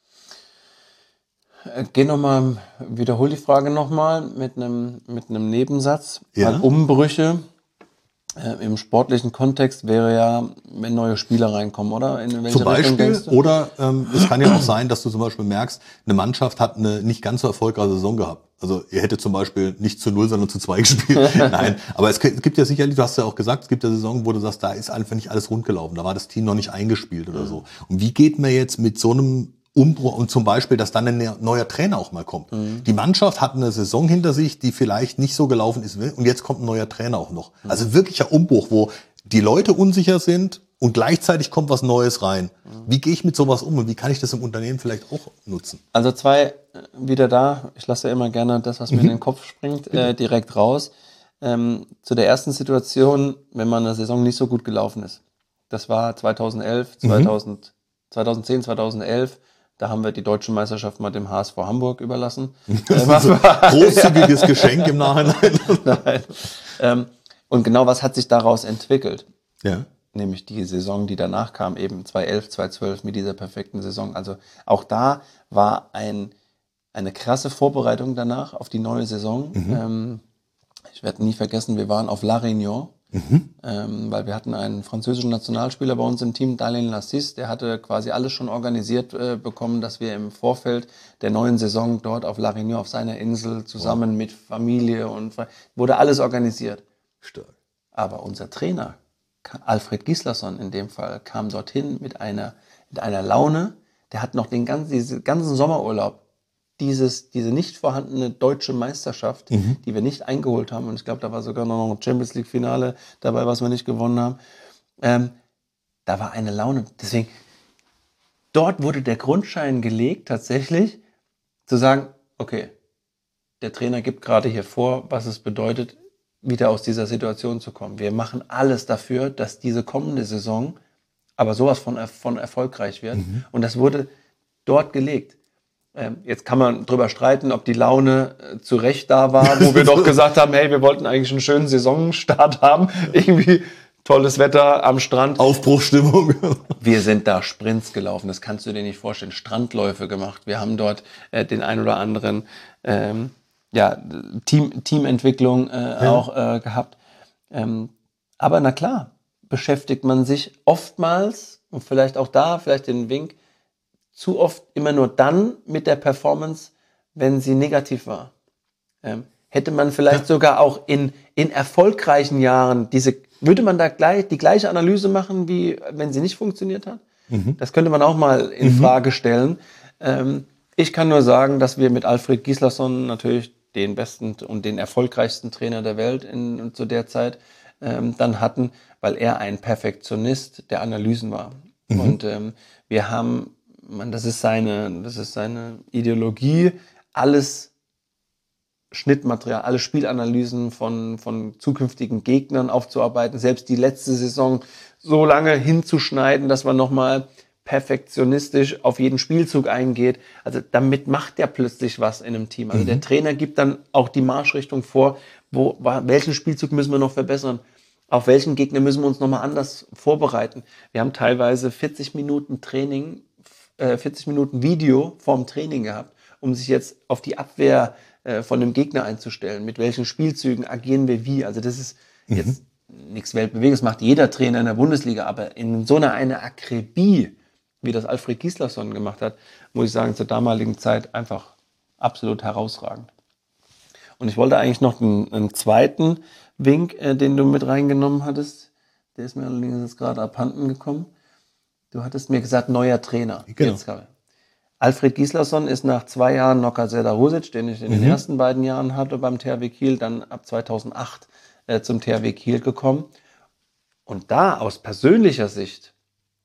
Geh nochmal, wiederhol die Frage nochmal mit einem, mit einem Nebensatz. Ja. Weil Umbrüche äh, im sportlichen Kontext wäre ja, wenn neue Spieler reinkommen, oder? In welche zum Beispiel, oder ähm, es kann ja auch sein, dass du zum Beispiel merkst, eine Mannschaft hat eine nicht ganz so erfolgreiche Saison gehabt. Also ihr hättet zum Beispiel nicht zu null, sondern zu zwei gespielt. Nein, aber es gibt ja sicherlich, du hast ja auch gesagt, es gibt ja Saison, wo du sagst, da ist einfach nicht alles rund gelaufen. Da war das Team noch nicht eingespielt oder so. Und wie geht man jetzt mit so einem Umbruch und zum Beispiel, dass dann ein neuer Trainer auch mal kommt? Mhm. Die Mannschaft hat eine Saison hinter sich, die vielleicht nicht so gelaufen ist und jetzt kommt ein neuer Trainer auch noch. Mhm. Also wirklicher Umbruch, wo die Leute unsicher sind und gleichzeitig kommt was Neues rein. Wie gehe ich mit sowas um und wie kann ich das im Unternehmen vielleicht auch nutzen? Also zwei, äh, wieder da, ich lasse ja immer gerne das, was mir mhm. in den Kopf springt, äh, direkt raus. Ähm, zu der ersten Situation, wenn man eine Saison nicht so gut gelaufen ist. Das war zweitausendelf, zweitausend, mhm. zweitausendzehn, zweitausendelf. Da haben wir die deutsche Meisterschaft mal dem H S V Hamburg überlassen. Das ist ein großzügiges Geschenk im Nachhinein. Nein. Ähm, und genau was hat sich daraus entwickelt? Ja. Nämlich die Saison, die danach kam, eben zweitausendelf, zweitausendzwölf mit dieser perfekten Saison. Also auch da war ein, eine krasse Vorbereitung danach auf die neue Saison. Mhm. Ähm, ich werde nie vergessen, wir waren auf La Réunion. Mhm. Ähm, weil wir hatten einen französischen Nationalspieler bei uns im Team, Dallin Lassis, der hatte quasi alles schon organisiert äh, bekommen, dass wir im Vorfeld der neuen Saison dort auf La Réunion, auf seiner Insel, zusammen wow. mit Familie und wurde alles organisiert. Stark. Aber unser Trainer, Alfred Gislason in dem Fall, kam dorthin mit einer, mit einer Laune, der hat noch den ganzen, diesen ganzen Sommerurlaub Dieses, diese nicht vorhandene deutsche Meisterschaft, mhm. die wir nicht eingeholt haben, und ich glaube, da war sogar noch ein Champions League Finale dabei, was wir nicht gewonnen haben, ähm, da war eine Laune. Deswegen, dort wurde der Grundstein gelegt, tatsächlich zu sagen, okay, der Trainer gibt gerade hier vor, was es bedeutet, wieder aus dieser Situation zu kommen. Wir machen alles dafür, dass diese kommende Saison aber sowas von, von erfolgreich wird. Mhm. Und das wurde dort gelegt. Jetzt kann man drüber streiten, ob die Laune äh, zu Recht da war, wo wir doch gesagt haben, hey, wir wollten eigentlich einen schönen Saisonstart haben. Irgendwie tolles Wetter am Strand. Aufbruchstimmung. Wir sind da Sprints gelaufen, das kannst du dir nicht vorstellen. Strandläufe gemacht. Wir haben dort äh, den ein oder anderen ähm, ja, Team, Teamentwicklung äh, ja. auch äh, gehabt. Ähm, aber na klar, beschäftigt man sich oftmals, und vielleicht auch da, vielleicht den Wink, zu oft immer nur dann mit der Performance, wenn sie negativ war. Ähm, hätte man vielleicht ja. sogar auch in, in erfolgreichen Jahren diese, würde man da gleich die gleiche Analyse machen, wie wenn sie nicht funktioniert hat? Mhm. Das könnte man auch mal in mhm. Frage stellen. Ähm, ich kann nur sagen, dass wir mit Alfred Gislason natürlich den besten und den erfolgreichsten Trainer der Welt in, zu der Zeit ähm, dann hatten, weil er ein Perfektionist der Analysen war. Mhm. Und ähm, wir haben Man, das ist seine, das ist seine Ideologie, alles Schnittmaterial, alle Spielanalysen von, von zukünftigen Gegnern aufzuarbeiten, selbst die letzte Saison so lange hinzuschneiden, dass man nochmal perfektionistisch auf jeden Spielzug eingeht. Also damit macht er plötzlich was in einem Team. Also mhm. der Trainer gibt dann auch die Marschrichtung vor, wo, welchen Spielzug müssen wir noch verbessern. Auf welchen Gegner müssen wir uns nochmal anders vorbereiten. Wir haben teilweise vierzig Minuten Training vierzig Minuten Video vorm Training gehabt, um sich jetzt auf die Abwehr äh, von dem Gegner einzustellen. Mit welchen Spielzügen agieren wir wie? Also das ist mhm. jetzt nichts Weltbewegendes, macht jeder Trainer in der Bundesliga, aber in so einer eine Akribie, wie das Alfred Gislason gemacht hat, muss ich sagen, zur damaligen Zeit einfach absolut herausragend. Und ich wollte eigentlich noch einen, einen zweiten Wink, äh, den du mit reingenommen hattest, der ist mir allerdings jetzt gerade abhanden gekommen. Du hattest mir gesagt, neuer Trainer. Genau. Jetzt, Alfred Gislason ist nach zwei Jahren Noka Selarusic, den ich in mhm. den ersten beiden Jahren hatte beim T H W Kiel, dann ab zweitausendacht äh, zum T H W Kiel gekommen. Und da aus persönlicher Sicht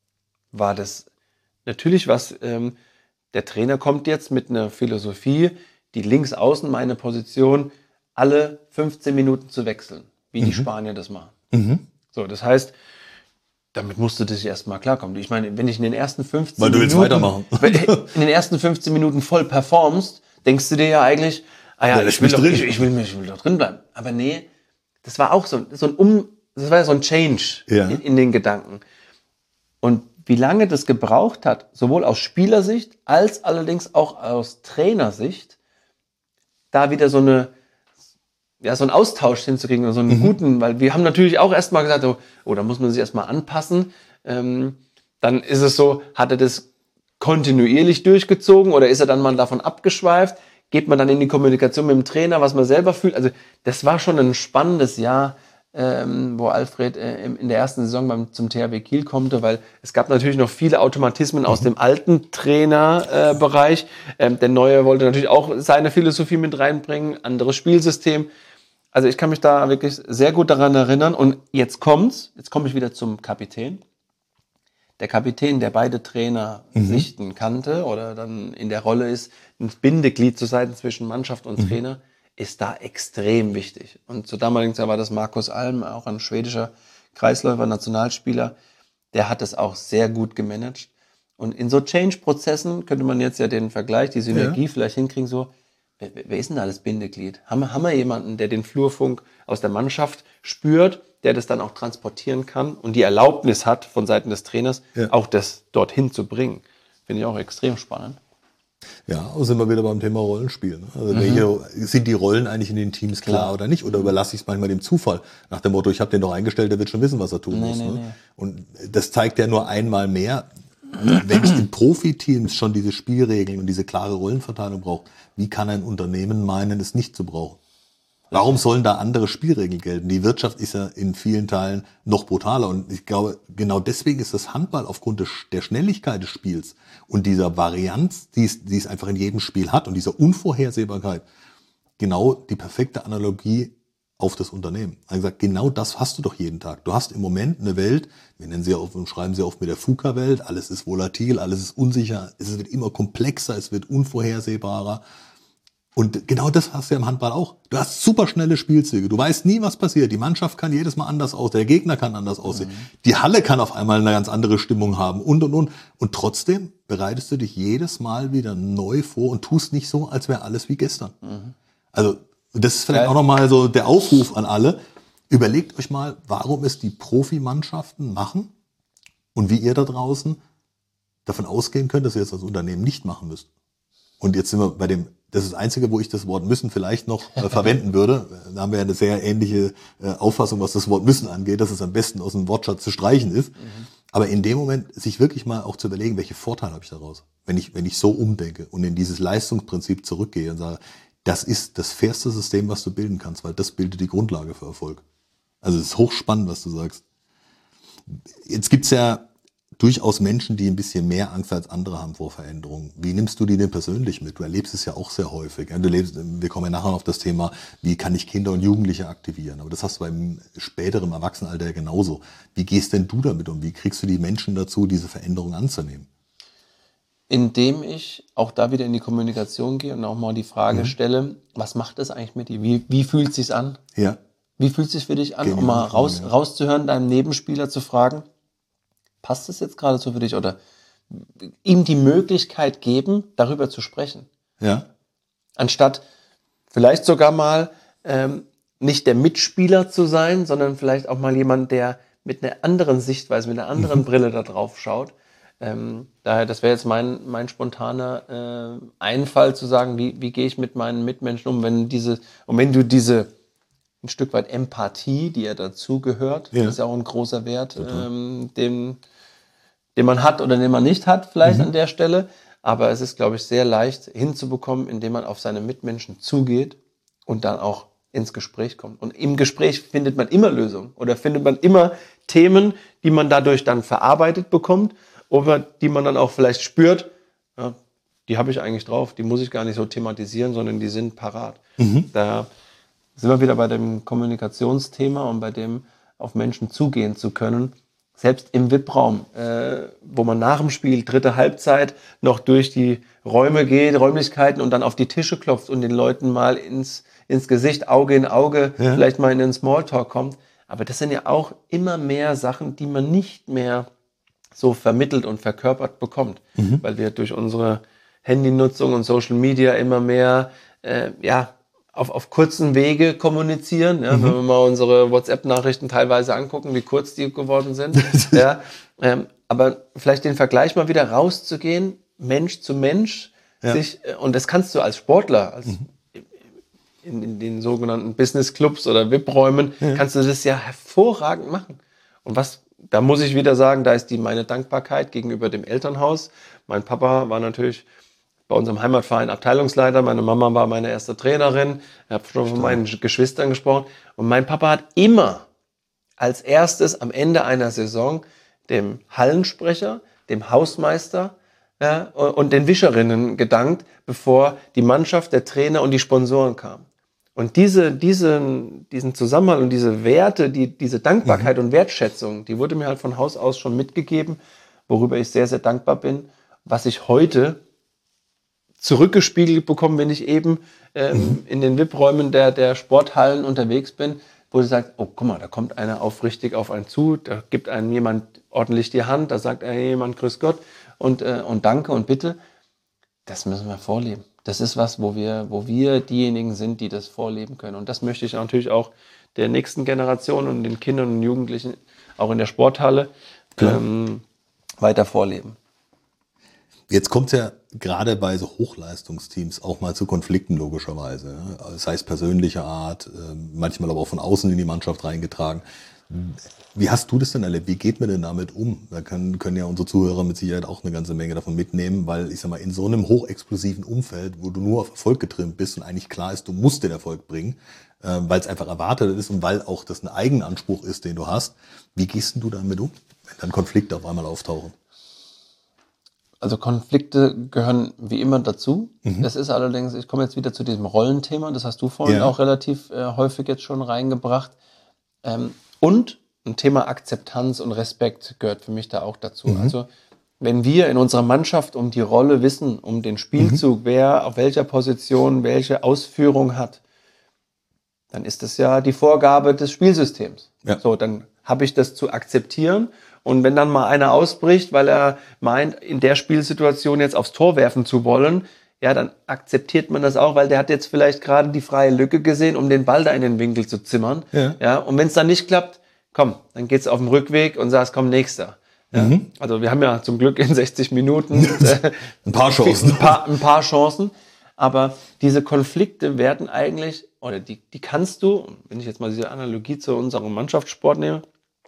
war das natürlich was, ähm, der Trainer kommt jetzt mit einer Philosophie, die links außen meine Position alle fünfzehn Minuten zu wechseln, wie mhm. die Spanier das machen. Mhm. So, das heißt, damit musst du dich erstmal klarkommen. Ich meine, wenn ich in den ersten fünfzehn Weil du willst Minuten, weitermachen. in den ersten fünfzehn Minuten voll performst, denkst du dir ja eigentlich, ah ja, ja ich, will doch, ich, ich, will, ich will doch drin bleiben. Aber nee, das war auch so, so ein um, das war so ein Change ja. in, in den Gedanken. Und wie lange das gebraucht hat, sowohl aus Spielersicht als allerdings auch aus Trainersicht, da wieder so eine ja, so einen Austausch hinzukriegen, so einen mhm. guten, weil wir haben natürlich auch erstmal gesagt, oh, oh, da muss man sich erstmal anpassen. Ähm, dann ist es so, hat er das kontinuierlich durchgezogen oder ist er dann mal davon abgeschweift? Geht man dann in die Kommunikation mit dem Trainer, was man selber fühlt? Also das war schon ein spannendes Jahr, ähm, wo Alfred äh, in der ersten Saison beim, zum T H W Kiel konnte, weil es gab natürlich noch viele Automatismen mhm. aus dem alten Trainerbereich. Äh, ähm, der Neue wollte natürlich auch seine Philosophie mit reinbringen, anderes Spielsystem. Also ich kann mich da wirklich sehr gut daran erinnern. Und jetzt kommt's, jetzt komme ich wieder zum Kapitän. der Kapitän, der beide Trainer mhm. Sichten kannte oder dann in der Rolle ist, ein Bindeglied zu sein zwischen Mannschaft und mhm. Trainer, ist da extrem wichtig. Und zur damaligen Zeit war das Markus Alm, auch ein schwedischer Kreisläufer, Nationalspieler, der hat das auch sehr gut gemanagt. Und in so Change-Prozessen könnte man jetzt ja den Vergleich, die Synergie ja. vielleicht hinkriegen, so, wer, wer ist denn da das Bindeglied? Haben wir, haben wir jemanden, der den Flurfunk aus der Mannschaft spürt, der das dann auch transportieren kann und die Erlaubnis hat von Seiten des Trainers, ja. auch das dorthin zu bringen? Finde ich auch extrem spannend. Ja, sind wir wieder beim Thema Rollenspiel. Ne? Also mhm. welche, sind die Rollen eigentlich in den Teams klar, klar. oder nicht? Oder überlasse ich es manchmal dem Zufall? Nach dem Motto, ich habe den doch eingestellt, der wird schon wissen, was er tun nee, muss. Nee, ne? nee. Und das zeigt ja nur einmal mehr, wenn es in Profiteams schon diese Spielregeln und diese klare Rollenverteilung braucht, wie kann ein Unternehmen meinen, es nicht zu brauchen? Warum sollen da andere Spielregeln gelten? Die Wirtschaft ist ja in vielen Teilen noch brutaler. Und ich glaube, genau deswegen ist das Handball aufgrund des, der Schnelligkeit des Spiels und dieser Varianz, die es, die es einfach in jedem Spiel hat und dieser Unvorhersehbarkeit, genau die perfekte Analogie auf das Unternehmen. Also gesagt, genau das hast du doch jeden Tag. Du hast im Moment eine Welt, wir nennen sie oft und schreiben sie oft mit der VUCA-Welt, alles ist volatil, alles ist unsicher, es wird immer komplexer, es wird unvorhersehbarer. Und genau das hast du ja im Handball auch. Du hast super schnelle Spielzüge. Du weißt nie, was passiert. Die Mannschaft kann jedes Mal anders aussehen. Der Gegner kann anders aussehen. Mhm. Die Halle kann auf einmal eine ganz andere Stimmung haben und, und, und. Und trotzdem bereitest du dich jedes Mal wieder neu vor und tust nicht so, als wäre alles wie gestern. Mhm. Also das ist vielleicht ja. auch nochmal so der Aufruf an alle. Überlegt euch mal, warum es die Profimannschaften machen und wie ihr da draußen davon ausgehen könnt, dass ihr es als Unternehmen nicht machen müsst. Und jetzt sind wir bei dem, das ist das Einzige, wo ich das Wort müssen vielleicht noch äh, verwenden würde. Da haben wir ja eine sehr ähnliche äh, Auffassung, was das Wort müssen angeht, dass es am besten aus dem Wortschatz zu streichen ist. Mhm. Aber in dem Moment sich wirklich mal auch zu überlegen, welche Vorteile habe ich daraus, wenn ich, wenn ich so umdenke und in dieses Leistungsprinzip zurückgehe und sage, das ist das fairste System, was du bilden kannst, weil das bildet die Grundlage für Erfolg. Also es ist hochspannend, was du sagst. Jetzt gibt's ja durchaus Menschen, die ein bisschen mehr Angst als andere haben vor Veränderungen. Wie nimmst du die denn persönlich mit? Du erlebst es ja auch sehr häufig. Du lebst, wir kommen ja nachher auf das Thema, wie kann ich Kinder und Jugendliche aktivieren? Aber das hast du beim späteren Erwachsenenalter ja genauso. Wie gehst denn du damit um? Wie kriegst du die Menschen dazu, diese Veränderung anzunehmen? Indem ich auch da wieder in die Kommunikation gehe und auch mal die Frage mhm. stelle, was macht das eigentlich mit dir? Wie, wie fühlt es sich an? Ja. Wie fühlt es sich für dich an? Genial, um mal raus, ja. rauszuhören, deinem Nebenspieler zu fragen, passt das jetzt gerade so für dich? Oder ihm die Möglichkeit geben, darüber zu sprechen. Ja. Anstatt vielleicht sogar mal ähm, nicht der Mitspieler zu sein, sondern vielleicht auch mal jemand, der mit einer anderen Sichtweise, mit einer anderen mhm. Brille da drauf schaut. Ähm, daher, das wäre jetzt mein, mein spontaner äh, Einfall zu sagen, wie, wie gehe ich mit meinen Mitmenschen um, wenn diese, und wenn du diese ein Stück weit Empathie, die ja dazugehört, ja. ist ja auch ein großer Wert, ähm, den, den man hat oder den man nicht hat, vielleicht mhm. an der Stelle. Aber es ist, glaube ich, sehr leicht hinzubekommen, indem man auf seine Mitmenschen zugeht und dann auch ins Gespräch kommt. Und im Gespräch findet man immer Lösungen oder findet man immer Themen, die man dadurch dann verarbeitet bekommt oder die man dann auch vielleicht spürt, ja, die habe ich eigentlich drauf, die muss ich gar nicht so thematisieren, sondern die sind parat. Mhm. Da sind wir wieder bei dem Kommunikationsthema und bei dem auf Menschen zugehen zu können. Selbst im V I P-Raum, äh, wo man nach dem Spiel, dritte Halbzeit, noch durch die Räume geht, Räumlichkeiten und dann auf die Tische klopft und den Leuten mal ins, ins Gesicht, Auge in Auge, ja. vielleicht mal in den Smalltalk kommt. Aber das sind ja auch immer mehr Sachen, die man nicht mehr so vermittelt und verkörpert bekommt, mhm. weil wir durch unsere Handynutzung und Social Media immer mehr, äh, ja, Auf, auf kurzen Wege kommunizieren. Ja, mhm. Wenn wir mal unsere WhatsApp-Nachrichten teilweise angucken, wie kurz die geworden sind. ja, ähm, aber vielleicht den Vergleich mal wieder rauszugehen, Mensch zu Mensch. Ja. Sich, und das kannst du als Sportler, als mhm. in, in den sogenannten Business-Clubs oder V I P-Räumen, ja. kannst du das ja hervorragend machen. Und was, da muss ich wieder sagen, da ist die meine Dankbarkeit gegenüber dem Elternhaus. Mein Papa war natürlich bei unserem Heimatverein Abteilungsleiter, meine Mama war meine erste Trainerin, ich habe schon von meinen Geschwistern gesprochen und mein Papa hat immer als erstes am Ende einer Saison dem Hallensprecher, dem Hausmeister ja, und den Wischerinnen gedankt, bevor die Mannschaft, der Trainer und die Sponsoren kamen. Und diese, diesen, diesen Zusammenhang und diese Werte, die, diese Dankbarkeit mhm. und Wertschätzung, die wurde mir halt von Haus aus schon mitgegeben worüber ich sehr, sehr dankbar bin, was ich heute zurückgespiegelt bekomme, wenn ich eben ähm, mhm. in den V I P-Räumen der, der Sporthallen unterwegs bin, wo du sagst, oh, guck mal, da kommt einer aufrichtig auf einen zu, da gibt einem jemand ordentlich die Hand, da sagt einem jemand Grüß Gott und, äh, und Danke und Bitte. Das müssen wir vorleben. Das ist was, wo wir, wo wir diejenigen sind, die das vorleben können. Und das möchte ich natürlich auch der nächsten Generation und den Kindern und Jugendlichen auch in der Sporthalle ähm, weiter vorleben. Jetzt kommt es ja gerade bei so Hochleistungsteams auch mal zu Konflikten logischerweise. Das heißt persönlicher Art, manchmal aber auch von außen in die Mannschaft reingetragen. Wie hast du das denn erlebt? Wie geht man denn damit um? Da können, können ja unsere Zuhörer mit Sicherheit auch eine ganze Menge davon mitnehmen, weil ich sag mal, in so einem hochexplosiven Umfeld, wo du nur auf Erfolg getrimmt bist und eigentlich klar ist, du musst den Erfolg bringen, weil es einfach erwartet ist und weil auch das ein Eigenanspruch ist, den du hast. Wie gehst denn du damit um, wenn dann Konflikte auf einmal auftauchen? Also Konflikte gehören wie immer dazu. Mhm. Das ist allerdings, ich komme jetzt wieder zu diesem Rollenthema, das hast du vorhin ja. auch relativ äh, häufig jetzt schon reingebracht. Ähm, und ein Thema Akzeptanz und Respekt gehört für mich da auch dazu. Mhm. Also wenn wir in unserer Mannschaft um die Rolle wissen, um den Spielzug, mhm. wer auf welcher Position welche Ausführung hat, dann ist das ja die Vorgabe des Spielsystems. Ja. So, dann habe ich das zu akzeptieren. Und wenn dann mal einer ausbricht, weil er meint, in der Spielsituation jetzt aufs Tor werfen zu wollen, ja, dann akzeptiert man das auch, weil der hat jetzt vielleicht gerade die freie Lücke gesehen, um den Ball da in den Winkel zu zimmern. Ja. Ja, und wenn es dann nicht klappt, komm, dann geht's auf dem Rückweg und sagst, komm, nächster. Ja, mhm. Also wir haben ja zum Glück in sechzig Minuten äh, ein paar Chancen. Ein paar, ein paar Chancen. Aber diese Konflikte werden eigentlich, oder die, die kannst du, wenn ich jetzt mal diese Analogie zu unserem Mannschaftssport nehme,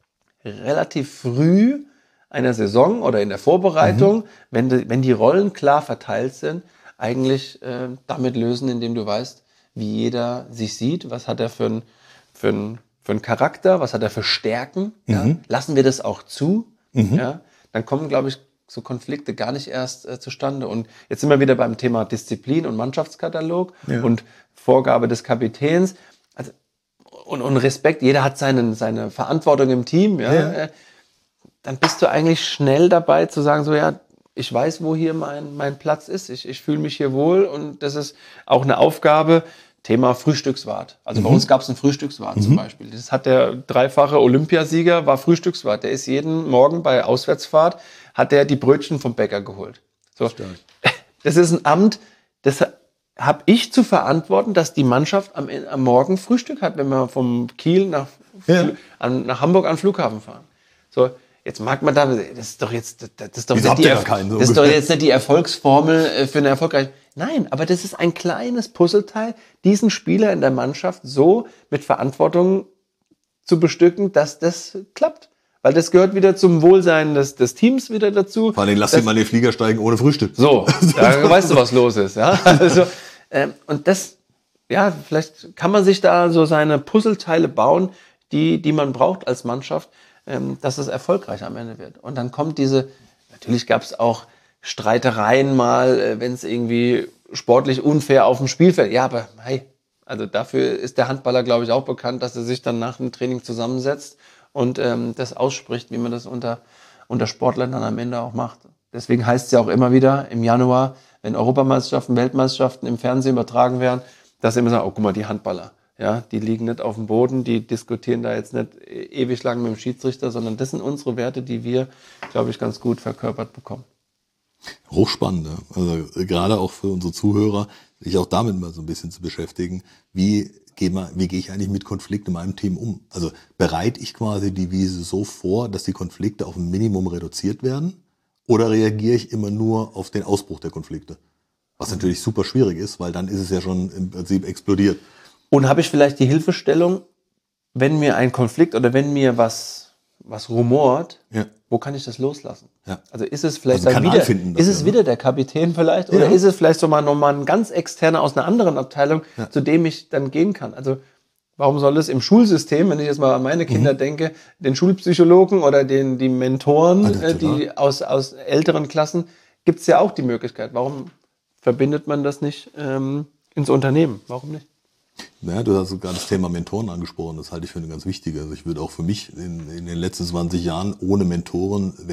relativ früh einer Saison oder in der Vorbereitung, mhm. wenn, die, wenn die Rollen klar verteilt sind, eigentlich äh, damit lösen, indem du weißt, wie jeder sich sieht, was hat er für einen für ein, für ein Charakter, was hat er für Stärken, mhm. ja? Lassen wir das auch zu, mhm. ja? Dann kommen, glaube ich, so Konflikte gar nicht erst äh, zustande. Und jetzt sind wir wieder beim Thema Disziplin und Mannschaftskatalog ja. und Vorgabe des Kapitäns. Also Und, und Respekt, jeder hat seinen, seine Verantwortung im Team, ja, ja. Dann bist du eigentlich schnell dabei zu sagen, so ja, ich weiß, wo hier mein, mein Platz ist, ich, ich fühle mich hier wohl und das ist auch eine Aufgabe, Thema Frühstückswart. Also mhm. bei uns gab es einen Frühstückswart mhm. zum Beispiel. Das hat der dreifache Olympiasieger, war Frühstückswart. Der ist jeden Morgen bei Auswärtsfahrt, hat der die Brötchen vom Bäcker geholt. So. Das ist ein Amt, das habe ich zu verantworten, dass die Mannschaft am, am Morgen Frühstück hat, wenn wir vom Kiel nach, ja. an, nach Hamburg an den Flughafen fahren. So, jetzt mag man da, das ist doch jetzt, das ist doch, nicht die, Erf- keinen, so das ist doch jetzt nicht die Erfolgsformel für eine erfolgreiche. Nein, aber das ist ein kleines Puzzleteil, diesen Spieler in der Mannschaft so mit Verantwortung zu bestücken, dass das klappt. Weil das gehört wieder zum Wohlsein des, des Teams wieder dazu. Vor allem lass ihn mal in den Flieger steigen ohne Frühstück. So, da weißt du, was los ist. Ja? Also, ähm, und das, ja, vielleicht kann man sich da so seine Puzzleteile bauen, die, die man braucht als Mannschaft, ähm, dass es erfolgreich am Ende wird. Und dann kommt diese, natürlich gab es auch Streitereien mal, äh, wenn es irgendwie sportlich unfair auf dem Spielfeld. Ja, aber hey, also dafür ist der Handballer, glaube ich, auch bekannt, dass er sich dann nach dem Training zusammensetzt und ähm, das ausspricht, wie man das unter, unter Sportlern dann am Ende auch macht. Deswegen heißt es ja auch immer wieder im Januar, wenn Europameisterschaften, Weltmeisterschaften im Fernsehen übertragen werden, dass sie immer sagen, oh, guck mal, die Handballer, ja, die liegen nicht auf dem Boden, die diskutieren da jetzt nicht ewig lang mit dem Schiedsrichter, sondern das sind unsere Werte, die wir, glaube ich, ganz gut verkörpert bekommen. Hochspannend, ne? Also gerade auch für unsere Zuhörer, sich auch damit mal so ein bisschen zu beschäftigen, wie gehe mal, wie gehe ich eigentlich mit Konflikten in meinem Team um? Also bereite ich quasi die Wiese so vor, dass die Konflikte auf ein Minimum reduziert werden? Oder reagiere ich immer nur auf den Ausbruch der Konflikte? Was mhm. natürlich super schwierig ist, weil dann ist es ja schon im Prinzip explodiert. Und habe ich vielleicht die Hilfestellung, wenn mir ein Konflikt oder wenn mir was, was rumort, ja. wo kann ich das loslassen? Ja. Also ist es vielleicht also dann wieder, finden, ist es ja, wieder der Kapitän vielleicht? Oder ja. ist es vielleicht so mal nochmal ein ganz externer aus einer anderen Abteilung, ja. zu dem ich dann gehen kann? Also warum soll es im Schulsystem, wenn ich jetzt mal an meine Kinder mhm. denke, den Schulpsychologen oder den, die Mentoren, also, die aus, aus älteren Klassen, gibt es ja auch die Möglichkeit. Warum verbindet man das nicht ähm, ins Unternehmen? Warum nicht? Ja, du hast gerade das Thema Mentoren angesprochen, das halte ich für eine ganz wichtige. Also ich würde auch für mich in, in den letzten zwanzig Jahren ohne Mentoren wäre das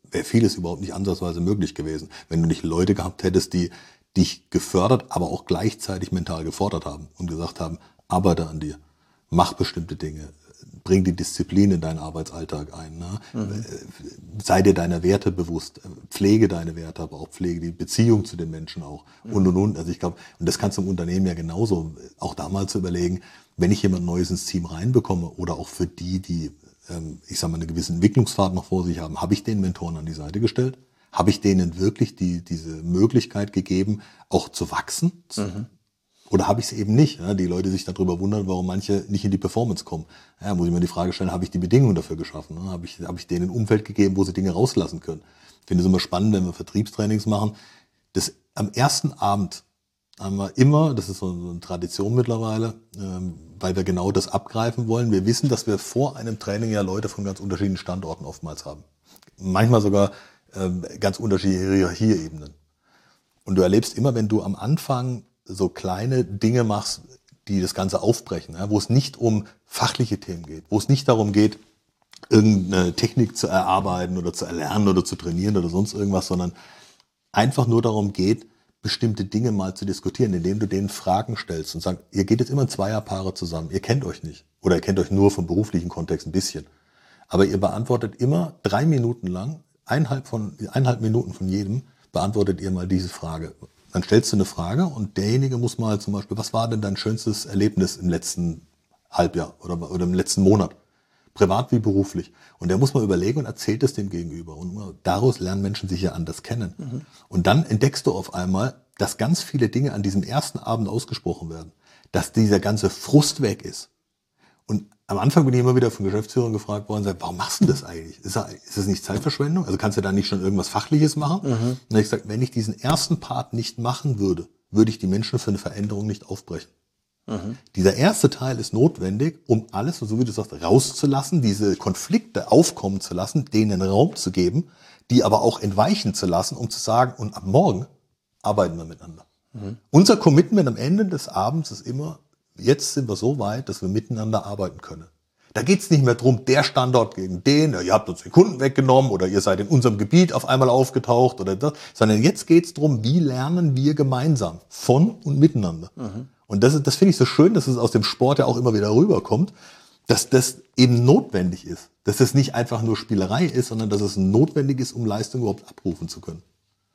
wäre vieles überhaupt nicht ansatzweise möglich gewesen, wenn du nicht Leute gehabt hättest, die dich gefördert, aber auch gleichzeitig mental gefordert haben und gesagt haben, arbeite an dir, mach bestimmte Dinge, bring die Disziplin in deinen Arbeitsalltag ein, ne? Mhm. Sei dir deiner Werte bewusst, pflege deine Werte, aber auch pflege die Beziehung zu den Menschen auch mhm. und und und. Also ich glaube, und das kannst du im Unternehmen ja genauso, auch da mal zu überlegen, wenn ich jemand Neues ins Team reinbekomme oder auch für die, die, ähm, ich sag mal, eine gewisse Entwicklungsfahrt noch vor sich haben, habe ich den Mentoren an die Seite gestellt? Habe ich denen wirklich die, diese Möglichkeit gegeben, auch zu wachsen? Mhm. Oder habe ich es eben nicht? Ja, die Leute sich darüber wundern, warum manche nicht in die Performance kommen. Ja, muss ich mir die Frage stellen, habe ich die Bedingungen dafür geschaffen? Ne? Habe ich, habe ich denen ein Umfeld gegeben, wo sie Dinge rauslassen können? Ich finde es immer spannend, wenn wir Vertriebstrainings machen. Das, am ersten Abend haben wir immer, das ist so eine Tradition mittlerweile, ähm, weil wir genau das abgreifen wollen. Wir wissen, dass wir vor einem Training ja Leute von ganz unterschiedlichen Standorten oftmals haben. Manchmal sogar ähm, ganz unterschiedliche Hierarchieebenen. Und du erlebst immer, wenn du am Anfang so kleine Dinge machst, die das Ganze aufbrechen, ja, wo es nicht um fachliche Themen geht, wo es nicht darum geht, irgendeine Technik zu erarbeiten oder zu erlernen oder zu trainieren oder sonst irgendwas, sondern einfach nur darum geht, bestimmte Dinge mal zu diskutieren, indem du denen Fragen stellst und sagst, ihr geht jetzt immer in Zweierpaare zusammen, ihr kennt euch nicht oder ihr kennt euch nur vom beruflichen Kontext ein bisschen, aber ihr beantwortet immer drei Minuten lang, eineinhalb, von, eineinhalb Minuten von jedem, beantwortet ihr mal diese Frage. Dann stellst du eine Frage und derjenige muss mal zum Beispiel, was war denn dein schönstes Erlebnis im letzten Halbjahr oder, oder im letzten Monat? Privat wie beruflich. Und der muss mal überlegen und erzählt es dem Gegenüber. Und daraus lernen Menschen sich ja anders kennen. Mhm. Und dann entdeckst du auf einmal, dass ganz viele Dinge an diesem ersten Abend ausgesprochen werden. Dass dieser ganze Frust weg ist. Und am Anfang bin ich immer wieder von Geschäftsführern gefragt worden, sag, warum machst du das eigentlich? Ist das, ist das nicht Zeitverschwendung? Also kannst du da nicht schon irgendwas Fachliches machen? Mhm. Und dann habe ich gesagt, wenn ich diesen ersten Part nicht machen würde, würde ich die Menschen für eine Veränderung nicht aufbrechen. Mhm. Dieser erste Teil ist notwendig, um alles, so wie du sagst, rauszulassen, diese Konflikte aufkommen zu lassen, denen Raum zu geben, die aber auch entweichen zu lassen, um zu sagen, und ab morgen arbeiten wir miteinander. Mhm. Unser Commitment am Ende des Abends ist immer, jetzt sind wir so weit, dass wir miteinander arbeiten können. Da geht es nicht mehr drum, der Standort gegen den, ihr habt uns den Kunden weggenommen oder ihr seid in unserem Gebiet auf einmal aufgetaucht oder das, sondern jetzt geht es darum, wie lernen wir gemeinsam von und miteinander. Mhm. Und das, das finde ich so schön, dass es aus dem Sport ja auch immer wieder rüberkommt, dass das eben notwendig ist. Dass das nicht einfach nur Spielerei ist, sondern dass es notwendig ist, um Leistung überhaupt abrufen zu können.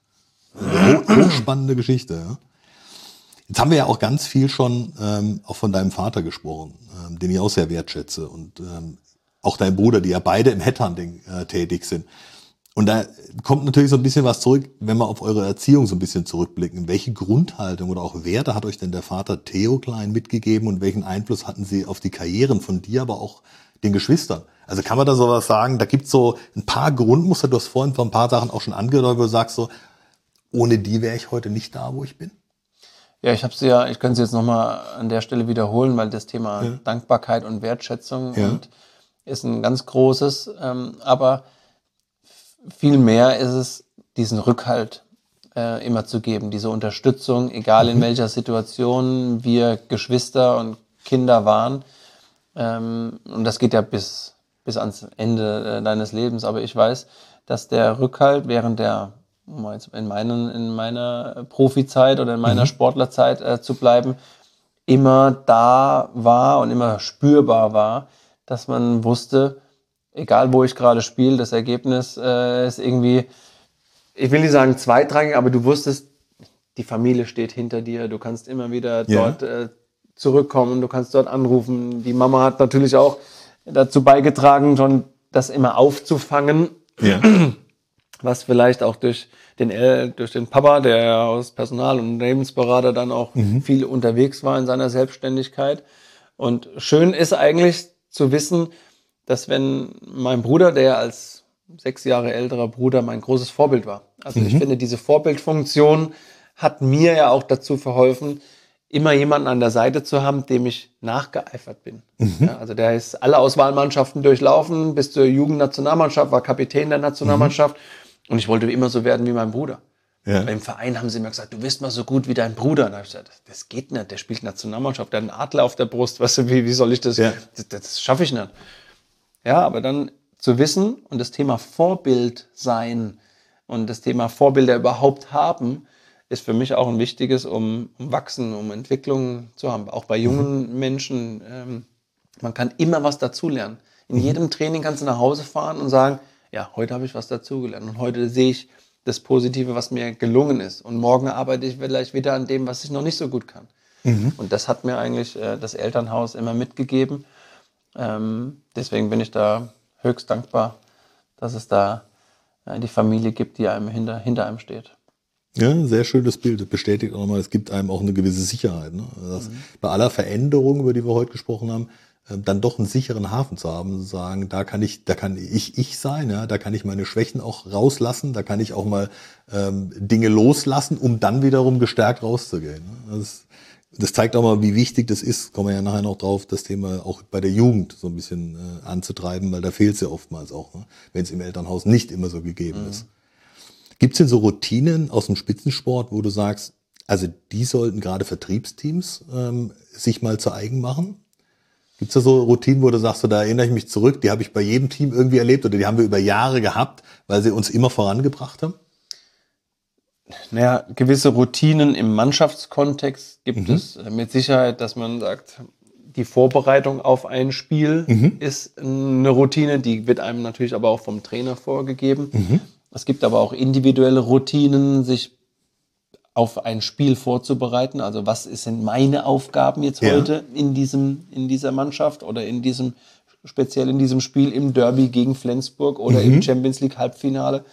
Eine hochspannende Geschichte, ja. Jetzt haben wir ja auch ganz viel schon ähm, auch von deinem Vater gesprochen, ähm, den ich auch sehr wertschätze. Und ähm, auch dein Bruder, die ja beide im Headhunting äh, tätig sind. Und da kommt natürlich so ein bisschen was zurück, wenn wir auf eure Erziehung so ein bisschen zurückblicken. Welche Grundhaltung oder auch Werte hat euch denn der Vater Theo Klein mitgegeben und welchen Einfluss hatten sie auf die Karrieren von dir, aber auch den Geschwistern? Also kann man da sowas sagen, da gibt's so ein paar Grundmuster, du hast vorhin von ein paar Sachen auch schon angedeutet, wo du sagst so, ohne die wäre ich heute nicht da, wo ich bin? Ja, ich habe sie ja, ich kann sie jetzt nochmal an der Stelle wiederholen, weil das Thema ja. Dankbarkeit und Wertschätzung ja. und ist ein ganz großes, ähm, aber viel mehr ist es, diesen Rückhalt äh, immer zu geben, diese Unterstützung, egal in mhm. welcher Situation wir Geschwister und Kinder waren. Ähm, und das geht ja bis, bis ans Ende äh, deines Lebens, aber ich weiß, dass der Rückhalt während der um jetzt in, meinen, in meiner Profizeit oder in meiner mhm. Sportlerzeit äh, zu bleiben, immer da war und immer spürbar war, dass man wusste, egal wo ich gerade spiele, das Ergebnis äh, ist irgendwie, ich will nicht sagen zweitrangig, aber du wusstest, die Familie steht hinter dir, du kannst immer wieder ja. dort äh, zurückkommen, du kannst dort anrufen. Die Mama hat natürlich auch dazu beigetragen, schon das immer aufzufangen. Ja. Was vielleicht auch durch den, durch den Papa, der ja aus Personal- und Unternehmensberater dann auch mhm. viel unterwegs war in seiner Selbstständigkeit. Und schön ist eigentlich zu wissen, dass wenn mein Bruder, der als sechs Jahre älterer Bruder mein großes Vorbild war. Also mhm. ich finde, diese Vorbildfunktion hat mir ja auch dazu verholfen, immer jemanden an der Seite zu haben, dem ich nachgeeifert bin. Mhm. Ja, also der ist alle Auswahlmannschaften durchlaufen, bis zur Jugendnationalmannschaft, war Kapitän der Nationalmannschaft. Mhm. Und ich wollte immer so werden wie mein Bruder. Ja. Im Verein haben sie mir gesagt, du wirst mal so gut wie dein Bruder. Und da habe ich gesagt, das geht nicht, der spielt Nationalmannschaft, der hat einen Adler auf der Brust, weißt du, wie, wie soll ich das, ja. das, das schaffe ich nicht. Ja, aber dann zu wissen und das Thema Vorbild sein und das Thema Vorbilder überhaupt haben, ist für mich auch ein wichtiges, um, um Wachsen, um Entwicklung zu haben. Auch bei jungen mhm. Menschen, ähm, man kann immer was dazulernen. In mhm. jedem Training kannst du nach Hause fahren und sagen, ja, heute habe ich was dazugelernt und heute sehe ich das Positive, was mir gelungen ist. Und morgen arbeite ich vielleicht wieder an dem, was ich noch nicht so gut kann. Mhm. Und das hat mir eigentlich äh, das Elternhaus immer mitgegeben. Ähm, deswegen bin ich da höchst dankbar, dass es da äh, die Familie gibt, die einem hinter, hinter einem steht. Ja, ein sehr schönes Bild. Das bestätigt auch nochmal, es gibt einem auch eine gewisse Sicherheit. Ne? Dass mhm. bei aller Veränderung, über die wir heute gesprochen haben, äh, dann doch einen sicheren Hafen zu haben, zu sagen, da kann ich, da kann ich ich sein, ja, da kann ich meine Schwächen auch rauslassen, da kann ich auch mal ähm, Dinge loslassen, um dann wiederum gestärkt rauszugehen. Ne? Das, das zeigt auch mal, wie wichtig das ist, kommen wir ja nachher noch drauf, das Thema auch bei der Jugend so ein bisschen äh, anzutreiben, weil da fehlt es ja oftmals auch, ne? Wenn es im Elternhaus nicht immer so gegeben mhm. ist. Gibt es denn so Routinen aus dem Spitzensport, wo du sagst, also die sollten gerade Vertriebsteams ähm, sich mal zu eigen machen? Gibt es da so Routinen, wo du sagst, so, da erinnere ich mich zurück, die habe ich bei jedem Team irgendwie erlebt oder die haben wir über Jahre gehabt, weil sie uns immer vorangebracht haben? Naja, gewisse Routinen im Mannschaftskontext gibt mhm. es mit Sicherheit, dass man sagt, die Vorbereitung auf ein Spiel mhm. ist eine Routine, die wird einem natürlich aber auch vom Trainer vorgegeben. Mhm. Es gibt aber auch individuelle Routinen, sich auf ein Spiel vorzubereiten. Also was sind meine Aufgaben jetzt ja. heute in diesem, in dieser Mannschaft oder in diesem, speziell in diesem Spiel im Derby gegen Flensburg oder mhm. im Champions League Halbfinale.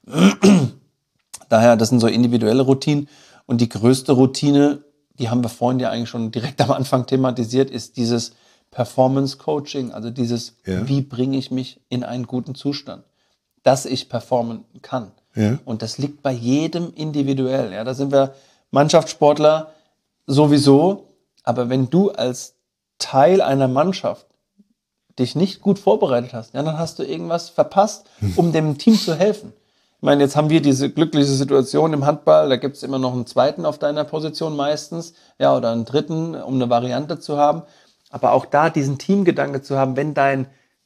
Daher, das sind so individuelle Routinen. Und die größte Routine, die haben wir vorhin ja eigentlich schon direkt am Anfang thematisiert, ist dieses Performance Coaching. Also dieses, ja. wie bringe ich mich in einen guten Zustand, dass ich performen kann. Ja. Und das liegt bei jedem individuell. Ja, da sind wir Mannschaftssportler sowieso. Aber wenn du als Teil einer Mannschaft dich nicht gut vorbereitet hast, ja, dann hast du irgendwas verpasst, um dem Team zu helfen. Ich meine, jetzt haben wir diese glückliche Situation im Handball, da gibt es immer noch einen zweiten auf deiner Position meistens, ja, oder einen dritten, um eine Variante zu haben. Aber auch da diesen Teamgedanke zu haben, wenn dein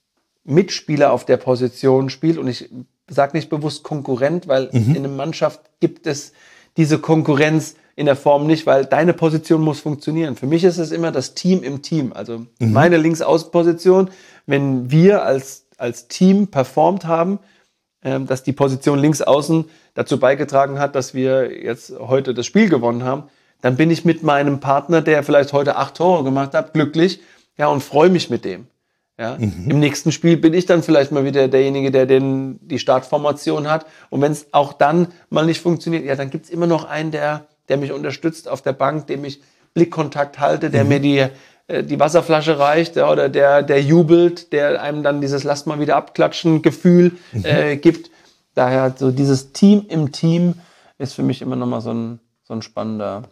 Mitspieler auf der Position spielt, und ich sage nicht bewusst Konkurrent, weil mhm. in einer Mannschaft gibt es diese Konkurrenz in der Form nicht, weil deine Position muss funktionieren. Für mich ist es immer das Team im Team, also mhm. meine Linksaußenposition, wenn wir als, als Team performt haben, äh, dass die Position Linksaußen dazu beigetragen hat, dass wir jetzt heute das Spiel gewonnen haben, dann bin ich mit meinem Partner, der vielleicht heute acht Tore gemacht hat, glücklich, ja, und freue mich mit dem. Ja, mhm. Im nächsten Spiel bin ich dann vielleicht mal wieder derjenige, der den, die Startformation hat. Und wenn es auch dann mal nicht funktioniert, ja, dann gibt es immer noch einen, der, der mich unterstützt auf der Bank, dem ich Blickkontakt halte, der mhm. mir die, äh, die Wasserflasche reicht, ja, oder der, der jubelt, der einem dann dieses Lass mal wieder abklatschen Gefühl mhm. äh, gibt. Daher so dieses Team im Team ist für mich immer noch mal so ein, so ein spannender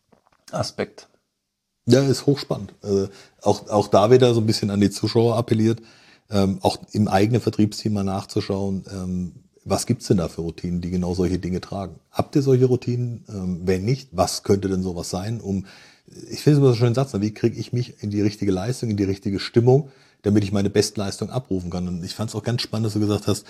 Aspekt. Ja, ist hochspannend. Also auch, auch da wieder so ein bisschen an die Zuschauer appelliert, ähm, auch im eigenen Vertriebsteam mal nachzuschauen, ähm, was gibt's denn da für Routinen, die genau solche Dinge tragen? Habt ihr solche Routinen? Ähm, wenn nicht, was könnte denn sowas sein? Um, ich finde es immer so einen schönen Satz, wie kriege ich mich in die richtige Leistung, in die richtige Stimmung, damit ich meine Bestleistung abrufen kann? Und ich fand es auch ganz spannend, dass du gesagt hast,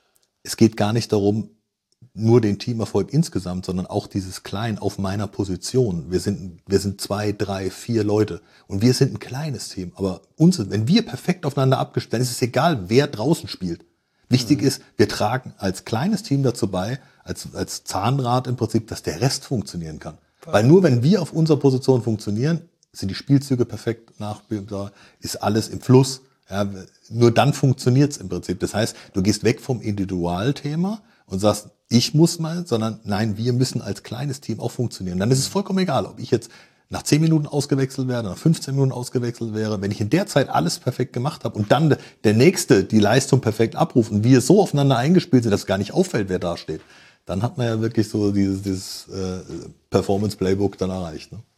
es geht gar nicht darum, nur den Teamerfolg insgesamt, sondern auch dieses Klein auf meiner Position. Wir sind, wir sind zwei, drei, vier Leute und wir sind ein kleines Team. Aber uns, wenn wir perfekt aufeinander abgestimmt, dann ist es egal, wer draußen spielt. Wichtig mhm. ist, wir tragen als kleines Team dazu bei, als, als Zahnrad im Prinzip, dass der Rest funktionieren kann. Voll. Weil nur wenn wir auf unserer Position funktionieren, sind die Spielzüge perfekt nachbildbar, ist alles im Fluss. Ja, nur dann funktioniert es im Prinzip. Das heißt, du gehst weg vom Individualthema und sagst, ich muss mal, sondern nein, wir müssen als kleines Team auch funktionieren. Dann ist es vollkommen egal, ob ich jetzt nach zehn Minuten ausgewechselt werde, nach fünfzehn Minuten ausgewechselt wäre. Wenn ich in der Zeit alles perfekt gemacht habe und dann der Nächste die Leistung perfekt abruft und wir so aufeinander eingespielt sind, dass es gar nicht auffällt, wer da steht, dann hat man ja wirklich so dieses, dieses äh, Performance-Playbook dann erreicht. Ne?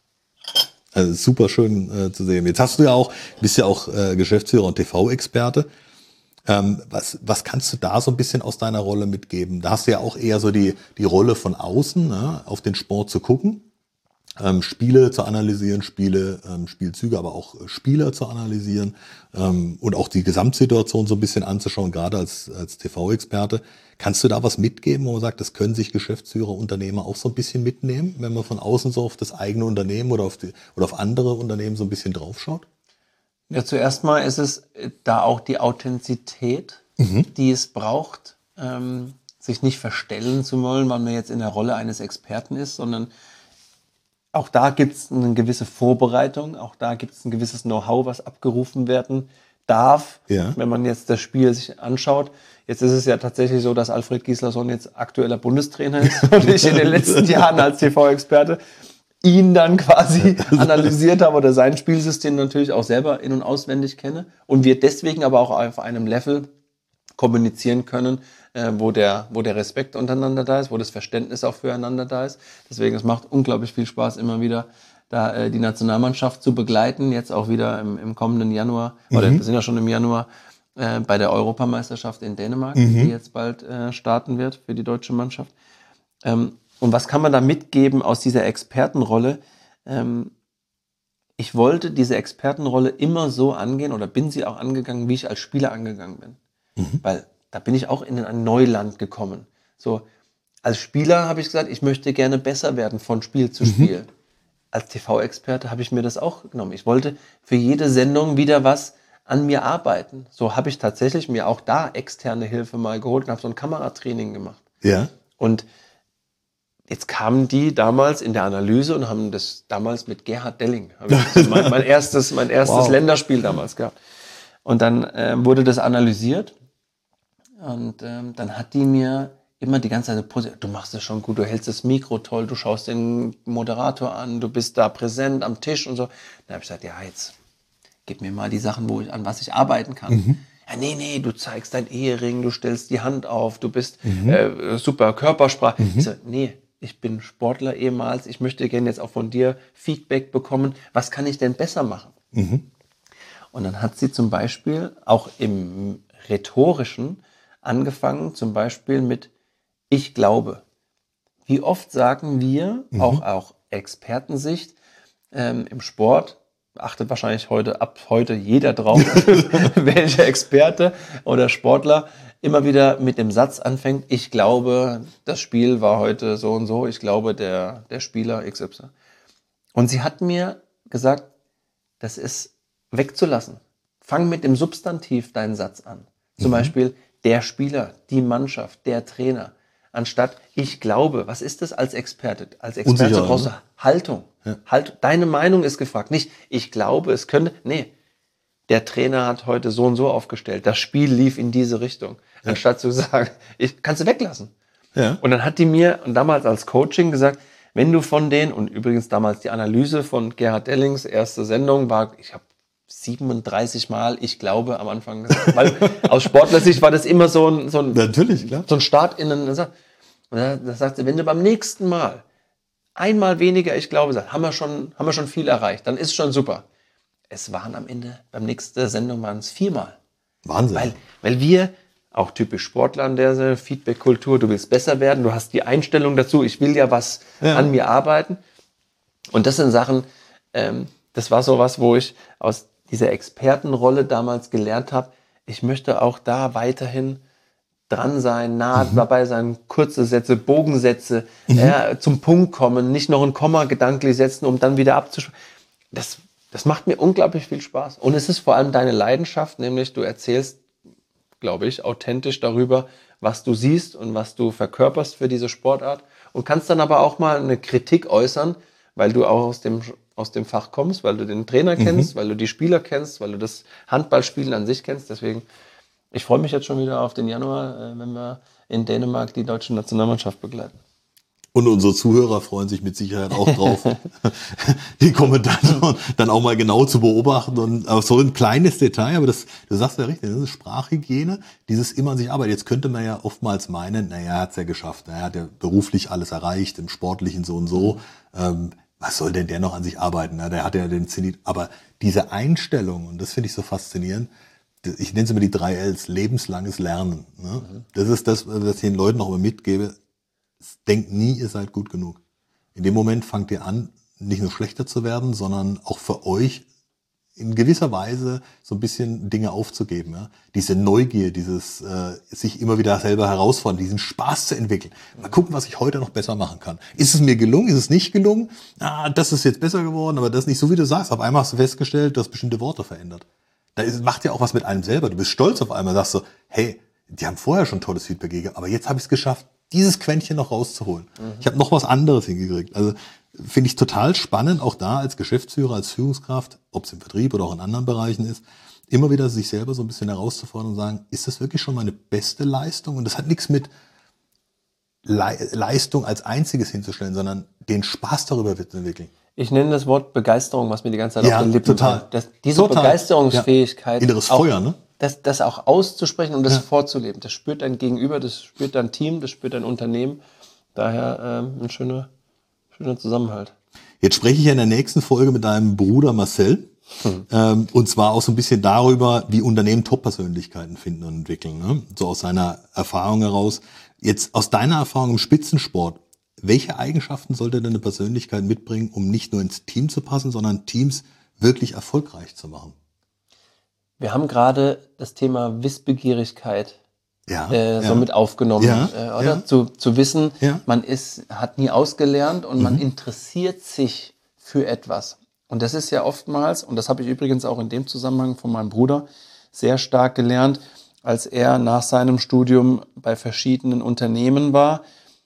Also super schön äh, zu sehen. Jetzt hast du ja auch, bist ja auch äh, Geschäftsführer und T V-Experte. Ähm, was, was kannst du da so ein bisschen aus deiner Rolle mitgeben? Da hast du ja auch eher so die, die Rolle von außen, ne, auf den Sport zu gucken. ähm, Spiele zu analysieren, Spiele, ähm, Spielzüge, aber auch äh, Spieler zu analysieren ähm, und auch die Gesamtsituation so ein bisschen anzuschauen, gerade als, als T V-Experte. Kannst du da was mitgeben, wo man sagt, das können sich Geschäftsführer, Unternehmer auch so ein bisschen mitnehmen, wenn man von außen so auf das eigene Unternehmen oder auf, die, oder auf andere Unternehmen so ein bisschen draufschaut? Ja, zuerst mal ist es da auch die Authentizität, mhm. die es braucht, ähm, sich nicht verstellen zu wollen, weil man jetzt in der Rolle eines Experten ist, sondern auch da gibt es eine gewisse Vorbereitung, auch da gibt es ein gewisses Know-how, was abgerufen werden darf, ja. Wenn man jetzt das Spiel sich anschaut. Jetzt ist es ja tatsächlich so, dass Alfred Gislason jetzt aktueller Bundestrainer ist und ich in den letzten Jahren als T V-Experte ihn dann quasi analysiert habe oder sein Spielsystem natürlich auch selber in- und auswendig kenne und wir deswegen aber auch auf einem Level kommunizieren können, äh, wo der, wo der Respekt untereinander da ist, wo das Verständnis auch füreinander da ist. Deswegen, es macht unglaublich viel Spaß, immer wieder da äh, die Nationalmannschaft zu begleiten. Jetzt auch wieder im, im kommenden Januar, mhm. oder wir sind ja schon im Januar, äh, bei der Europameisterschaft in Dänemark, mhm. die jetzt bald äh, starten wird für die deutsche Mannschaft. Ähm, und was kann man da mitgeben aus dieser Expertenrolle? Ähm, ich wollte diese Expertenrolle immer so angehen oder bin sie auch angegangen, wie ich als Spieler angegangen bin. Mhm. Weil da bin ich auch in ein Neuland gekommen. So, als Spieler habe ich gesagt, ich möchte gerne besser werden von Spiel zu Spiel. Mhm. Als T V-Experte habe ich mir das auch genommen. Ich wollte für jede Sendung wieder was an mir arbeiten. So habe ich tatsächlich mir auch da externe Hilfe mal geholt und habe so ein Kameratraining gemacht. Ja. Und jetzt kamen die damals in der Analyse und haben das damals mit Gerhard Delling, habe ich mein, mein erstes, mein erstes wow. Länderspiel damals gehabt. Und dann äh, wurde das analysiert und ähm, dann hat die mir immer die ganze Zeit positiv, du machst das schon gut, du hältst das Mikro toll, du schaust den Moderator an, du bist da präsent am Tisch und so. Dann habe ich gesagt, ja, jetzt gib mir mal die Sachen, wo ich, an was ich arbeiten kann. Mhm. Ja, nee, nee, du zeigst dein Ehering, du stellst die Hand auf, du bist mhm. äh, super Körpersprache. Mhm. Ich sage, nee, ich bin Sportler ehemals, ich möchte gerne jetzt auch von dir Feedback bekommen, was kann ich denn besser machen? Mhm. Und dann hat sie zum Beispiel auch im Rhetorischen angefangen, zum Beispiel mit ich glaube. Wie oft sagen wir, mhm. auch, auch Expertensicht ähm, im Sport, achtet wahrscheinlich heute ab heute jeder drauf, welcher Experte oder Sportler immer wieder mit dem Satz anfängt, ich glaube, das Spiel war heute so und so, ich glaube, der, der Spieler X Y. Und sie hat mir gesagt, das ist wegzulassen. Fang mit dem Substantiv deinen Satz an. Zum mhm. Beispiel der Spieler, die Mannschaft, der Trainer. Anstatt ich glaube, was ist das als Experte? Als Experte Unsicher, brauchst du ne? Haltung. Ja. Halt, deine Meinung ist gefragt. Nicht, ich glaube, es könnte. Nee, der Trainer hat heute so und so aufgestellt. Das Spiel lief in diese Richtung. Ja. Anstatt zu sagen, ich kannst du weglassen. Ja. Und dann hat die mir und damals als Coaching gesagt, wenn du von denen, und übrigens damals die Analyse von Gerhard Dellings erste Sendung war, ich habe siebenunddreißig Mal, ich glaube, am Anfang gesagt, weil aus Sportlersicht war das immer so ein, so ein, Natürlich, klar. so ein Start in einen, und da, da sagt sie, wenn du beim nächsten Mal einmal weniger, ich glaube, sagt, haben wir schon, haben wir schon viel erreicht, dann ist schon super. Es waren am Ende, beim nächsten Sendung waren es viermal. Wahnsinn. Weil, weil wir, auch typisch Sportler an der Feedback-Kultur, du willst besser werden, du hast die Einstellung dazu, ich will ja was ja. an mir arbeiten. Und das sind Sachen, ähm, das war so was, wo ich aus dieser Expertenrolle damals gelernt habe, ich möchte auch da weiterhin dran sein, nah mhm. dabei sein, kurze Sätze, Bogensätze, mhm. ja, zum Punkt kommen, nicht noch ein Komma gedanklich setzen, um dann wieder abzuschweifen. Das, das macht mir unglaublich viel Spaß. Und es ist vor allem deine Leidenschaft, nämlich du erzählst, glaube ich, authentisch darüber, was du siehst und was du verkörperst für diese Sportart und kannst dann aber auch mal eine Kritik äußern, weil du auch aus dem aus dem Fach kommst, weil du den Trainer kennst, mhm. weil du die Spieler kennst, weil du das Handballspielen an sich kennst. Deswegen, ich freue mich jetzt schon wieder auf den Januar, wenn wir in Dänemark die deutsche Nationalmannschaft begleiten. Und unsere Zuhörer freuen sich mit Sicherheit auch drauf, die Kommentatoren dann auch mal genau zu beobachten. Und aber so ein kleines Detail, aber das, du sagst ja richtig, das ist Sprachhygiene, dieses immer an sich arbeiten. Jetzt könnte man ja oftmals meinen, naja, er hat es ja geschafft, er hat ja beruflich alles erreicht, im Sportlichen so und so. Ähm, was soll denn der noch an sich arbeiten? Na, der hat ja den Zenit. Aber diese Einstellung, und das finde ich so faszinierend, ich nenne es immer die drei Ls, lebenslanges Lernen. Ne? Mhm. Das ist das, was ich den Leuten auch immer mitgebe. Denkt nie, ihr seid gut genug. In dem Moment fangt ihr an, nicht nur schlechter zu werden, sondern auch für euch in gewisser Weise so ein bisschen Dinge aufzugeben. Ja? Diese Neugier, dieses äh, sich immer wieder selber herausfordern, diesen Spaß zu entwickeln. Mal gucken, was ich heute noch besser machen kann. Ist es mir gelungen? Ist es nicht gelungen? Ah, das ist jetzt besser geworden, aber das nicht so, wie du sagst. Auf einmal hast du festgestellt, du hast bestimmte Worte verändert. Da ist, macht ja auch was mit einem selber. Du bist stolz auf einmal, sagst du, hey, die haben vorher schon tolles Feedback gegeben, aber jetzt habe ich es geschafft, dieses Quäntchen noch rauszuholen. Mhm. Ich habe noch was anderes hingekriegt. Also finde ich total spannend, auch da als Geschäftsführer, als Führungskraft, ob es im Vertrieb oder auch in anderen Bereichen ist, immer wieder sich selber so ein bisschen herauszufordern und sagen, ist das wirklich schon meine beste Leistung? Und das hat nichts mit Le- Leistung als einziges hinzustellen, sondern den Spaß darüber zu entwickeln. Ich nenne das Wort Begeisterung, was mir die ganze Zeit Ja, auf den Lippen total. Das, diese Total. Begeisterungsfähigkeit, Ja. Inneres auch, Feuer, ne? Das, das auch auszusprechen und das Ja. vorzuleben. Das spürt dein Gegenüber, das spürt dein Team, das spürt dein Unternehmen. Daher ähm, ein schöner, schöner Zusammenhalt. Jetzt spreche ich ja in der nächsten Folge mit deinem Bruder Marcel. Hm. Ähm, und zwar auch so ein bisschen darüber, wie Unternehmen Top-Persönlichkeiten finden und entwickeln. Ne? So aus seiner Erfahrung heraus. Jetzt aus deiner Erfahrung im Spitzensport, welche Eigenschaften sollte denn eine Persönlichkeit mitbringen, um nicht nur ins Team zu passen, sondern Teams wirklich erfolgreich zu machen? Wir haben gerade das Thema Wissbegierigkeit Ja, äh, so ja. mit aufgenommen, Ja, äh, oder? ja. Zu, zu wissen, Ja. man ist, hat nie ausgelernt und man Mhm. interessiert sich für etwas. Und das ist ja oftmals, und das habe ich übrigens auch in dem Zusammenhang von meinem Bruder sehr stark gelernt, als er nach seinem Studium bei verschiedenen Unternehmen war.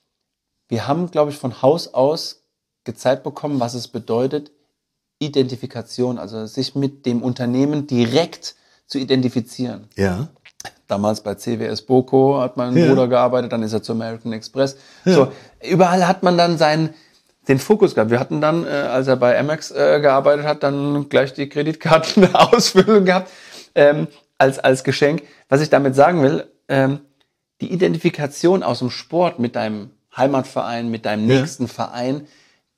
Wir haben, glaube ich, von Haus aus gezeigt bekommen, was es bedeutet, Identifikation, also sich mit dem Unternehmen direkt zu identifizieren. Ja. Damals bei C W S Boko hat mein Ja. Bruder gearbeitet, dann ist er zu American Express. Ja. So, überall hat man dann seinen, den Fokus gehabt. Wir hatten dann, äh, als er bei Amex äh, gearbeitet hat, dann gleich die Kreditkartenausfüllung gehabt ähm, als, als Geschenk. Was ich damit sagen will, ähm, die Identifikation aus dem Sport mit deinem Heimatverein, mit deinem Ja. nächsten Verein,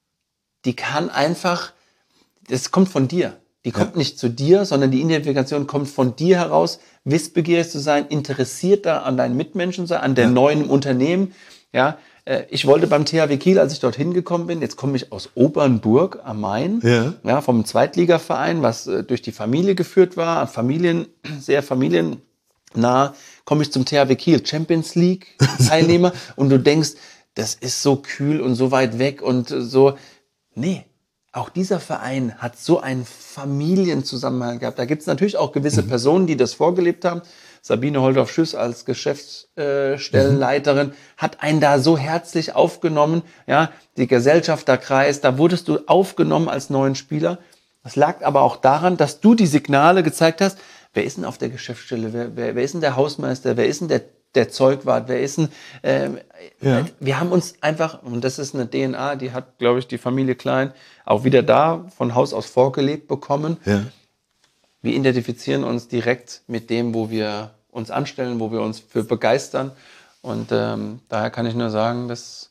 die kann einfach, das kommt von dir. Die kommt Ja. nicht zu dir, sondern die Identifikation kommt von dir heraus, wissbegierig zu sein, interessierter an deinen Mitmenschen zu sein, an der Ja. neuen Unternehmen. Ja, äh, ich wollte beim T H W Kiel, als ich dorthin gekommen bin, jetzt komme ich aus Obernburg am Main, Ja. ja, vom Zweitligaverein, was äh, durch die Familie geführt war, Familien, sehr familiennah, komme ich zum T H W Kiel, Champions League Teilnehmer und du denkst, das ist so kühl und so weit weg und äh, so, nee. Auch dieser Verein hat so einen Familienzusammenhang gehabt. Da gibt es natürlich auch gewisse Mhm. Personen, die das vorgelebt haben. Sabine Holdorf-Schüss als Geschäftsstellenleiterin mhm. hat einen da so herzlich aufgenommen. Ja, die Gesellschafterkreis, da wurdest du aufgenommen als neuen Spieler. Das lag aber auch daran, dass du die Signale gezeigt hast. Wer ist denn auf der Geschäftsstelle? Wer, wer, wer ist denn der Hausmeister? Wer ist denn der der Zeugwart, wer ist denn, äh, Ja. wir haben uns einfach, und das ist eine D N A, die hat, glaube ich, die Familie Klein auch wieder da von Haus aus vorgelebt bekommen. Ja. Wir identifizieren uns direkt mit dem, wo wir uns anstellen, wo wir uns für begeistern und ähm, daher kann ich nur sagen, das,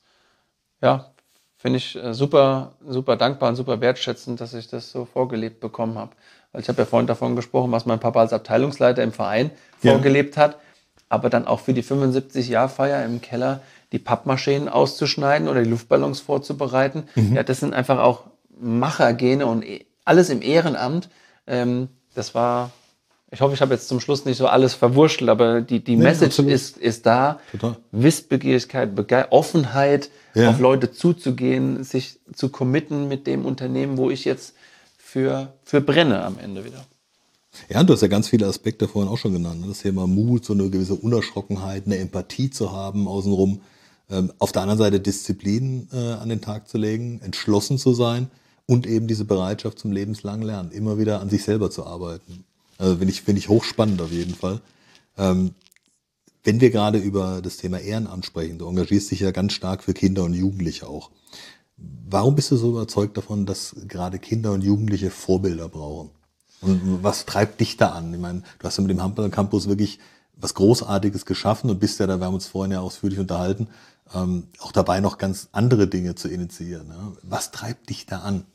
ja, finde ich äh, super, super dankbar und super wertschätzend, dass ich das so vorgelebt bekommen habe. Weil ich habe ja vorhin davon gesprochen, was mein Papa als Abteilungsleiter im Verein Ja. vorgelebt hat. Aber dann auch für die fünfundsiebzig-Jahr-Feier im Keller die Pappmaschinen auszuschneiden oder die Luftballons vorzubereiten. Mhm. Ja, das sind einfach auch Machergene und alles im Ehrenamt. Ähm, das war, ich hoffe, ich habe jetzt zum Schluss nicht so alles verwurschtelt, aber die, die Nee, Message absolut. ist, ist da. Total. Wissbegierigkeit, Bege- Offenheit, Ja. auf Leute zuzugehen, sich zu committen mit dem Unternehmen, wo ich jetzt für, für brenne am Ende wieder. Ja, du hast ja ganz viele Aspekte vorhin auch schon genannt. ne? Das Thema Mut, so eine gewisse Unerschrockenheit, eine Empathie zu haben außenrum. Ähm, auf der anderen Seite Disziplin äh, an den Tag zu legen, entschlossen zu sein und eben diese Bereitschaft zum lebenslangen Lernen, immer wieder an sich selber zu arbeiten. Also finde ich, finde ich hochspannend auf jeden Fall. Ähm, wenn wir gerade über das Thema Ehrenamt sprechen, du engagierst dich ja ganz stark für Kinder und Jugendliche auch. Warum bist du so überzeugt davon, dass gerade Kinder und Jugendliche Vorbilder brauchen? Und was treibt dich da an? Ich meine, du hast ja mit dem Handball Campus wirklich was Großartiges geschaffen und bist ja da, wir haben uns vorhin ja ausführlich unterhalten, ähm, auch dabei noch ganz andere Dinge zu initiieren. Ne? Was treibt dich da an?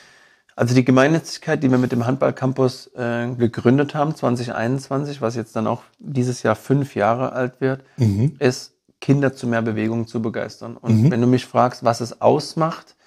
Also die Gemeinnützigkeit, die wir mit dem Handball Campus äh, gegründet haben, zwanzig einundzwanzig, was jetzt dann auch dieses Jahr fünf Jahre alt wird, Mhm. ist, Kinder zu mehr Bewegung zu begeistern. Und Mhm. wenn du mich fragst, was es ausmacht,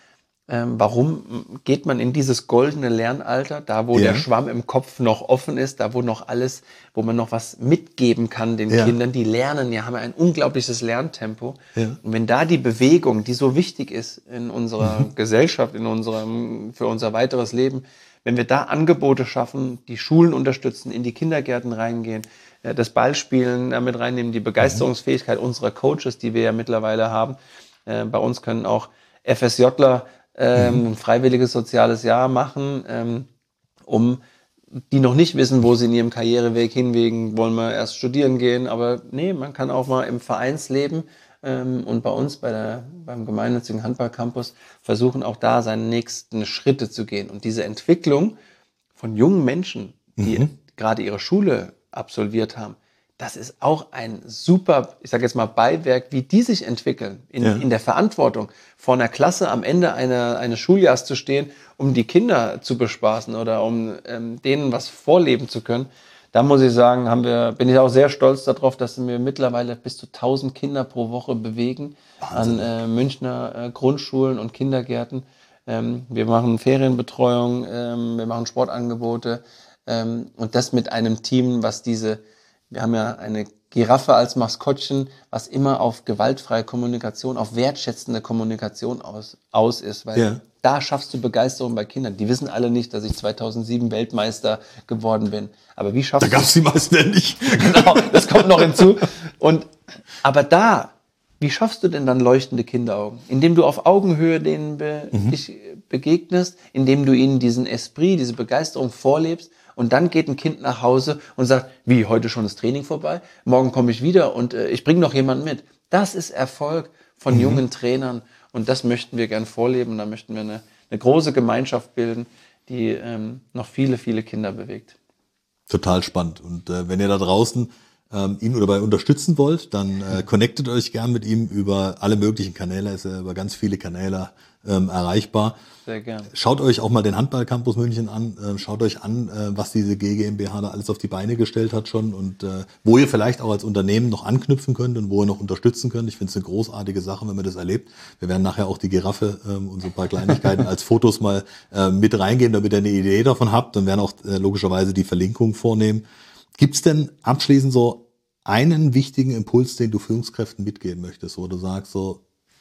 Ähm, warum geht man in dieses goldene Lernalter, da wo Ja. der Schwamm im Kopf noch offen ist, da wo noch alles, wo man noch was mitgeben kann den Ja. Kindern, die lernen, ja, haben ja ein unglaubliches Lerntempo. Ja. Und wenn da die Bewegung, die so wichtig ist in unserer Mhm. Gesellschaft, in unserem, für unser weiteres Leben, wenn wir da Angebote schaffen, die Schulen unterstützen, in die Kindergärten reingehen, äh, das Ballspielen damit reinnehmen, die Begeisterungsfähigkeit unserer Coaches, die wir ja mittlerweile haben. Äh, bei uns können auch FSJler ähm, ein freiwilliges soziales Jahr machen, ähm, um die noch nicht wissen, wo sie in ihrem Karriereweg hinwegen, wollen wir erst studieren gehen, aber nee, man kann auch mal im Vereinsleben ähm, und bei uns bei der, beim gemeinnützigen Handballcampus versuchen auch da seine nächsten Schritte zu gehen. Und diese Entwicklung von jungen Menschen, die Mhm. gerade ihre Schule absolviert haben, das ist auch ein super, ich sage jetzt mal Beiwerk, wie die sich entwickeln, in, Ja. in der Verantwortung, vor einer Klasse am Ende einer, eines Schuljahres zu stehen, um die Kinder zu bespaßen oder um ähm, denen was vorleben zu können. Da muss ich sagen, haben wir, bin ich auch sehr stolz darauf, dass wir mittlerweile bis zu tausend Kinder pro Woche bewegen Wahnsinn. an äh, Münchner äh, Grundschulen und Kindergärten. Ähm, wir machen Ferienbetreuung, ähm, wir machen Sportangebote ähm, und das mit einem Team, was diese, wir haben ja eine Giraffe als Maskottchen, was immer auf gewaltfreie Kommunikation, auf wertschätzende Kommunikation aus, aus ist, weil Ja. da schaffst du Begeisterung bei Kindern. Die wissen alle nicht, dass ich zweitausendsieben Weltmeister geworden bin. Aber wie schaffst Da du gab es die meisten ja nicht. Genau, das kommt noch hinzu. Und, aber da, wie schaffst du denn dann leuchtende Kinderaugen? Indem du auf Augenhöhe denen be, Mhm. dich begegnest, indem du ihnen diesen Esprit, diese Begeisterung vorlebst und dann geht ein Kind nach Hause und sagt, wie, heute schon das Training vorbei? Morgen komme ich wieder und äh, ich bringe noch jemanden mit. Das ist Erfolg von Mhm. jungen Trainern und das möchten wir gern vorleben. Da möchten wir eine, eine große Gemeinschaft bilden, die ähm, noch viele, viele Kinder bewegt. Total spannend. Und äh, wenn ihr da draußen ähm, ihn dabei unterstützen wollt, dann äh, connectet euch gern mit ihm über alle möglichen Kanäle. Er ist ja über ganz viele Kanäle ähm, erreichbar. Sehr gern. Schaut euch auch mal den Handball-Campus München an. Äh, schaut euch an, äh, was diese G GmbH da alles auf die Beine gestellt hat schon und äh, wo ihr vielleicht auch als Unternehmen noch anknüpfen könnt und wo ihr noch unterstützen könnt. Ich finde es eine großartige Sache, wenn man das erlebt. Wir werden nachher auch die Giraffe ähm, und so ein paar Kleinigkeiten als Fotos mal äh, mit reingeben, damit ihr eine Idee davon habt und werden auch äh, logischerweise die Verlinkung vornehmen. Gibt's denn abschließend so einen wichtigen Impuls, den du Führungskräften mitgeben möchtest, wo du sagst, so,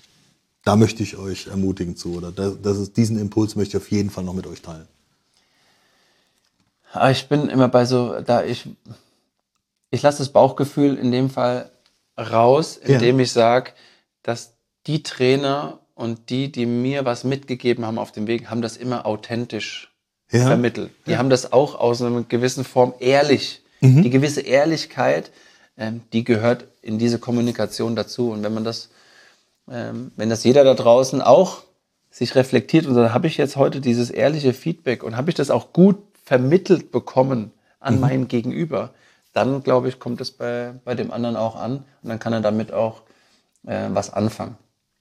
da möchte ich euch ermutigen zu, oder das, das ist, diesen Impuls möchte ich auf jeden Fall noch mit euch teilen? Aber ich bin immer bei so, da ich, ich lasse das Bauchgefühl in dem Fall raus, indem Ja. ich sage, dass die Trainer und die, die mir was mitgegeben haben auf dem Weg, haben das immer authentisch Ja. vermittelt. Die haben das auch aus einer gewissen Form ehrlich. Mhm. Die gewisse Ehrlichkeit, ähm, die gehört in diese Kommunikation dazu. Und wenn man das, ähm, wenn das jeder da draußen auch sich reflektiert und sagt, habe ich jetzt heute dieses ehrliche Feedback und habe ich das auch gut vermittelt bekommen an Mhm. mein Gegenüber, dann glaube ich, kommt es bei, bei dem anderen auch an und dann kann er damit auch äh, was anfangen.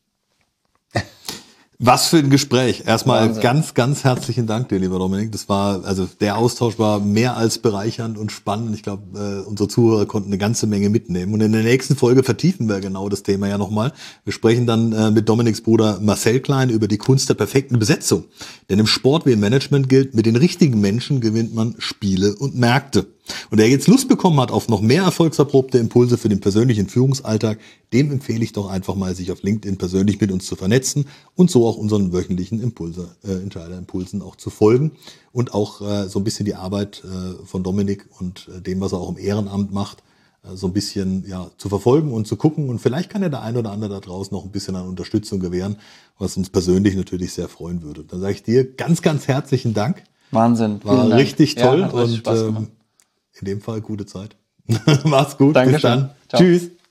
Was für ein Gespräch. Erstmal Wahnsinn. ganz, ganz herzlichen Dank dir, lieber Dominik. Das war, also der Austausch war mehr als bereichernd und spannend. Ich glaube, äh, unsere Zuhörer konnten eine ganze Menge mitnehmen. Und in der nächsten Folge vertiefen wir genau das Thema ja nochmal. Wir sprechen dann äh, mit Dominiks Bruder Marcel Klein über die Kunst der perfekten Besetzung. Denn im Sport wie im Management gilt, mit den richtigen Menschen gewinnt man Spiele und Märkte. Und wer jetzt Lust bekommen hat auf noch mehr erfolgserprobte Impulse für den persönlichen Führungsalltag, dem empfehle ich doch einfach mal, sich auf LinkedIn persönlich mit uns zu vernetzen und so auch unseren wöchentlichen Impulse, äh, Entscheiderimpulsen auch zu folgen und auch äh, so ein bisschen die Arbeit äh, von Dominik und äh, dem, was er auch im Ehrenamt macht, äh, so ein bisschen ja zu verfolgen und zu gucken. Und vielleicht kann ja der ein oder andere da draußen noch ein bisschen an Unterstützung gewähren, was uns persönlich natürlich sehr freuen würde. Dann sage ich dir ganz, ganz herzlichen Dank. Wahnsinn. War Vielen Dank. richtig toll Ja, hat richtig und Spaß gemacht. ähm, in dem Fall gute Zeit. Mach's gut. Dankeschön. Bis dann. Ciao. Tschüss.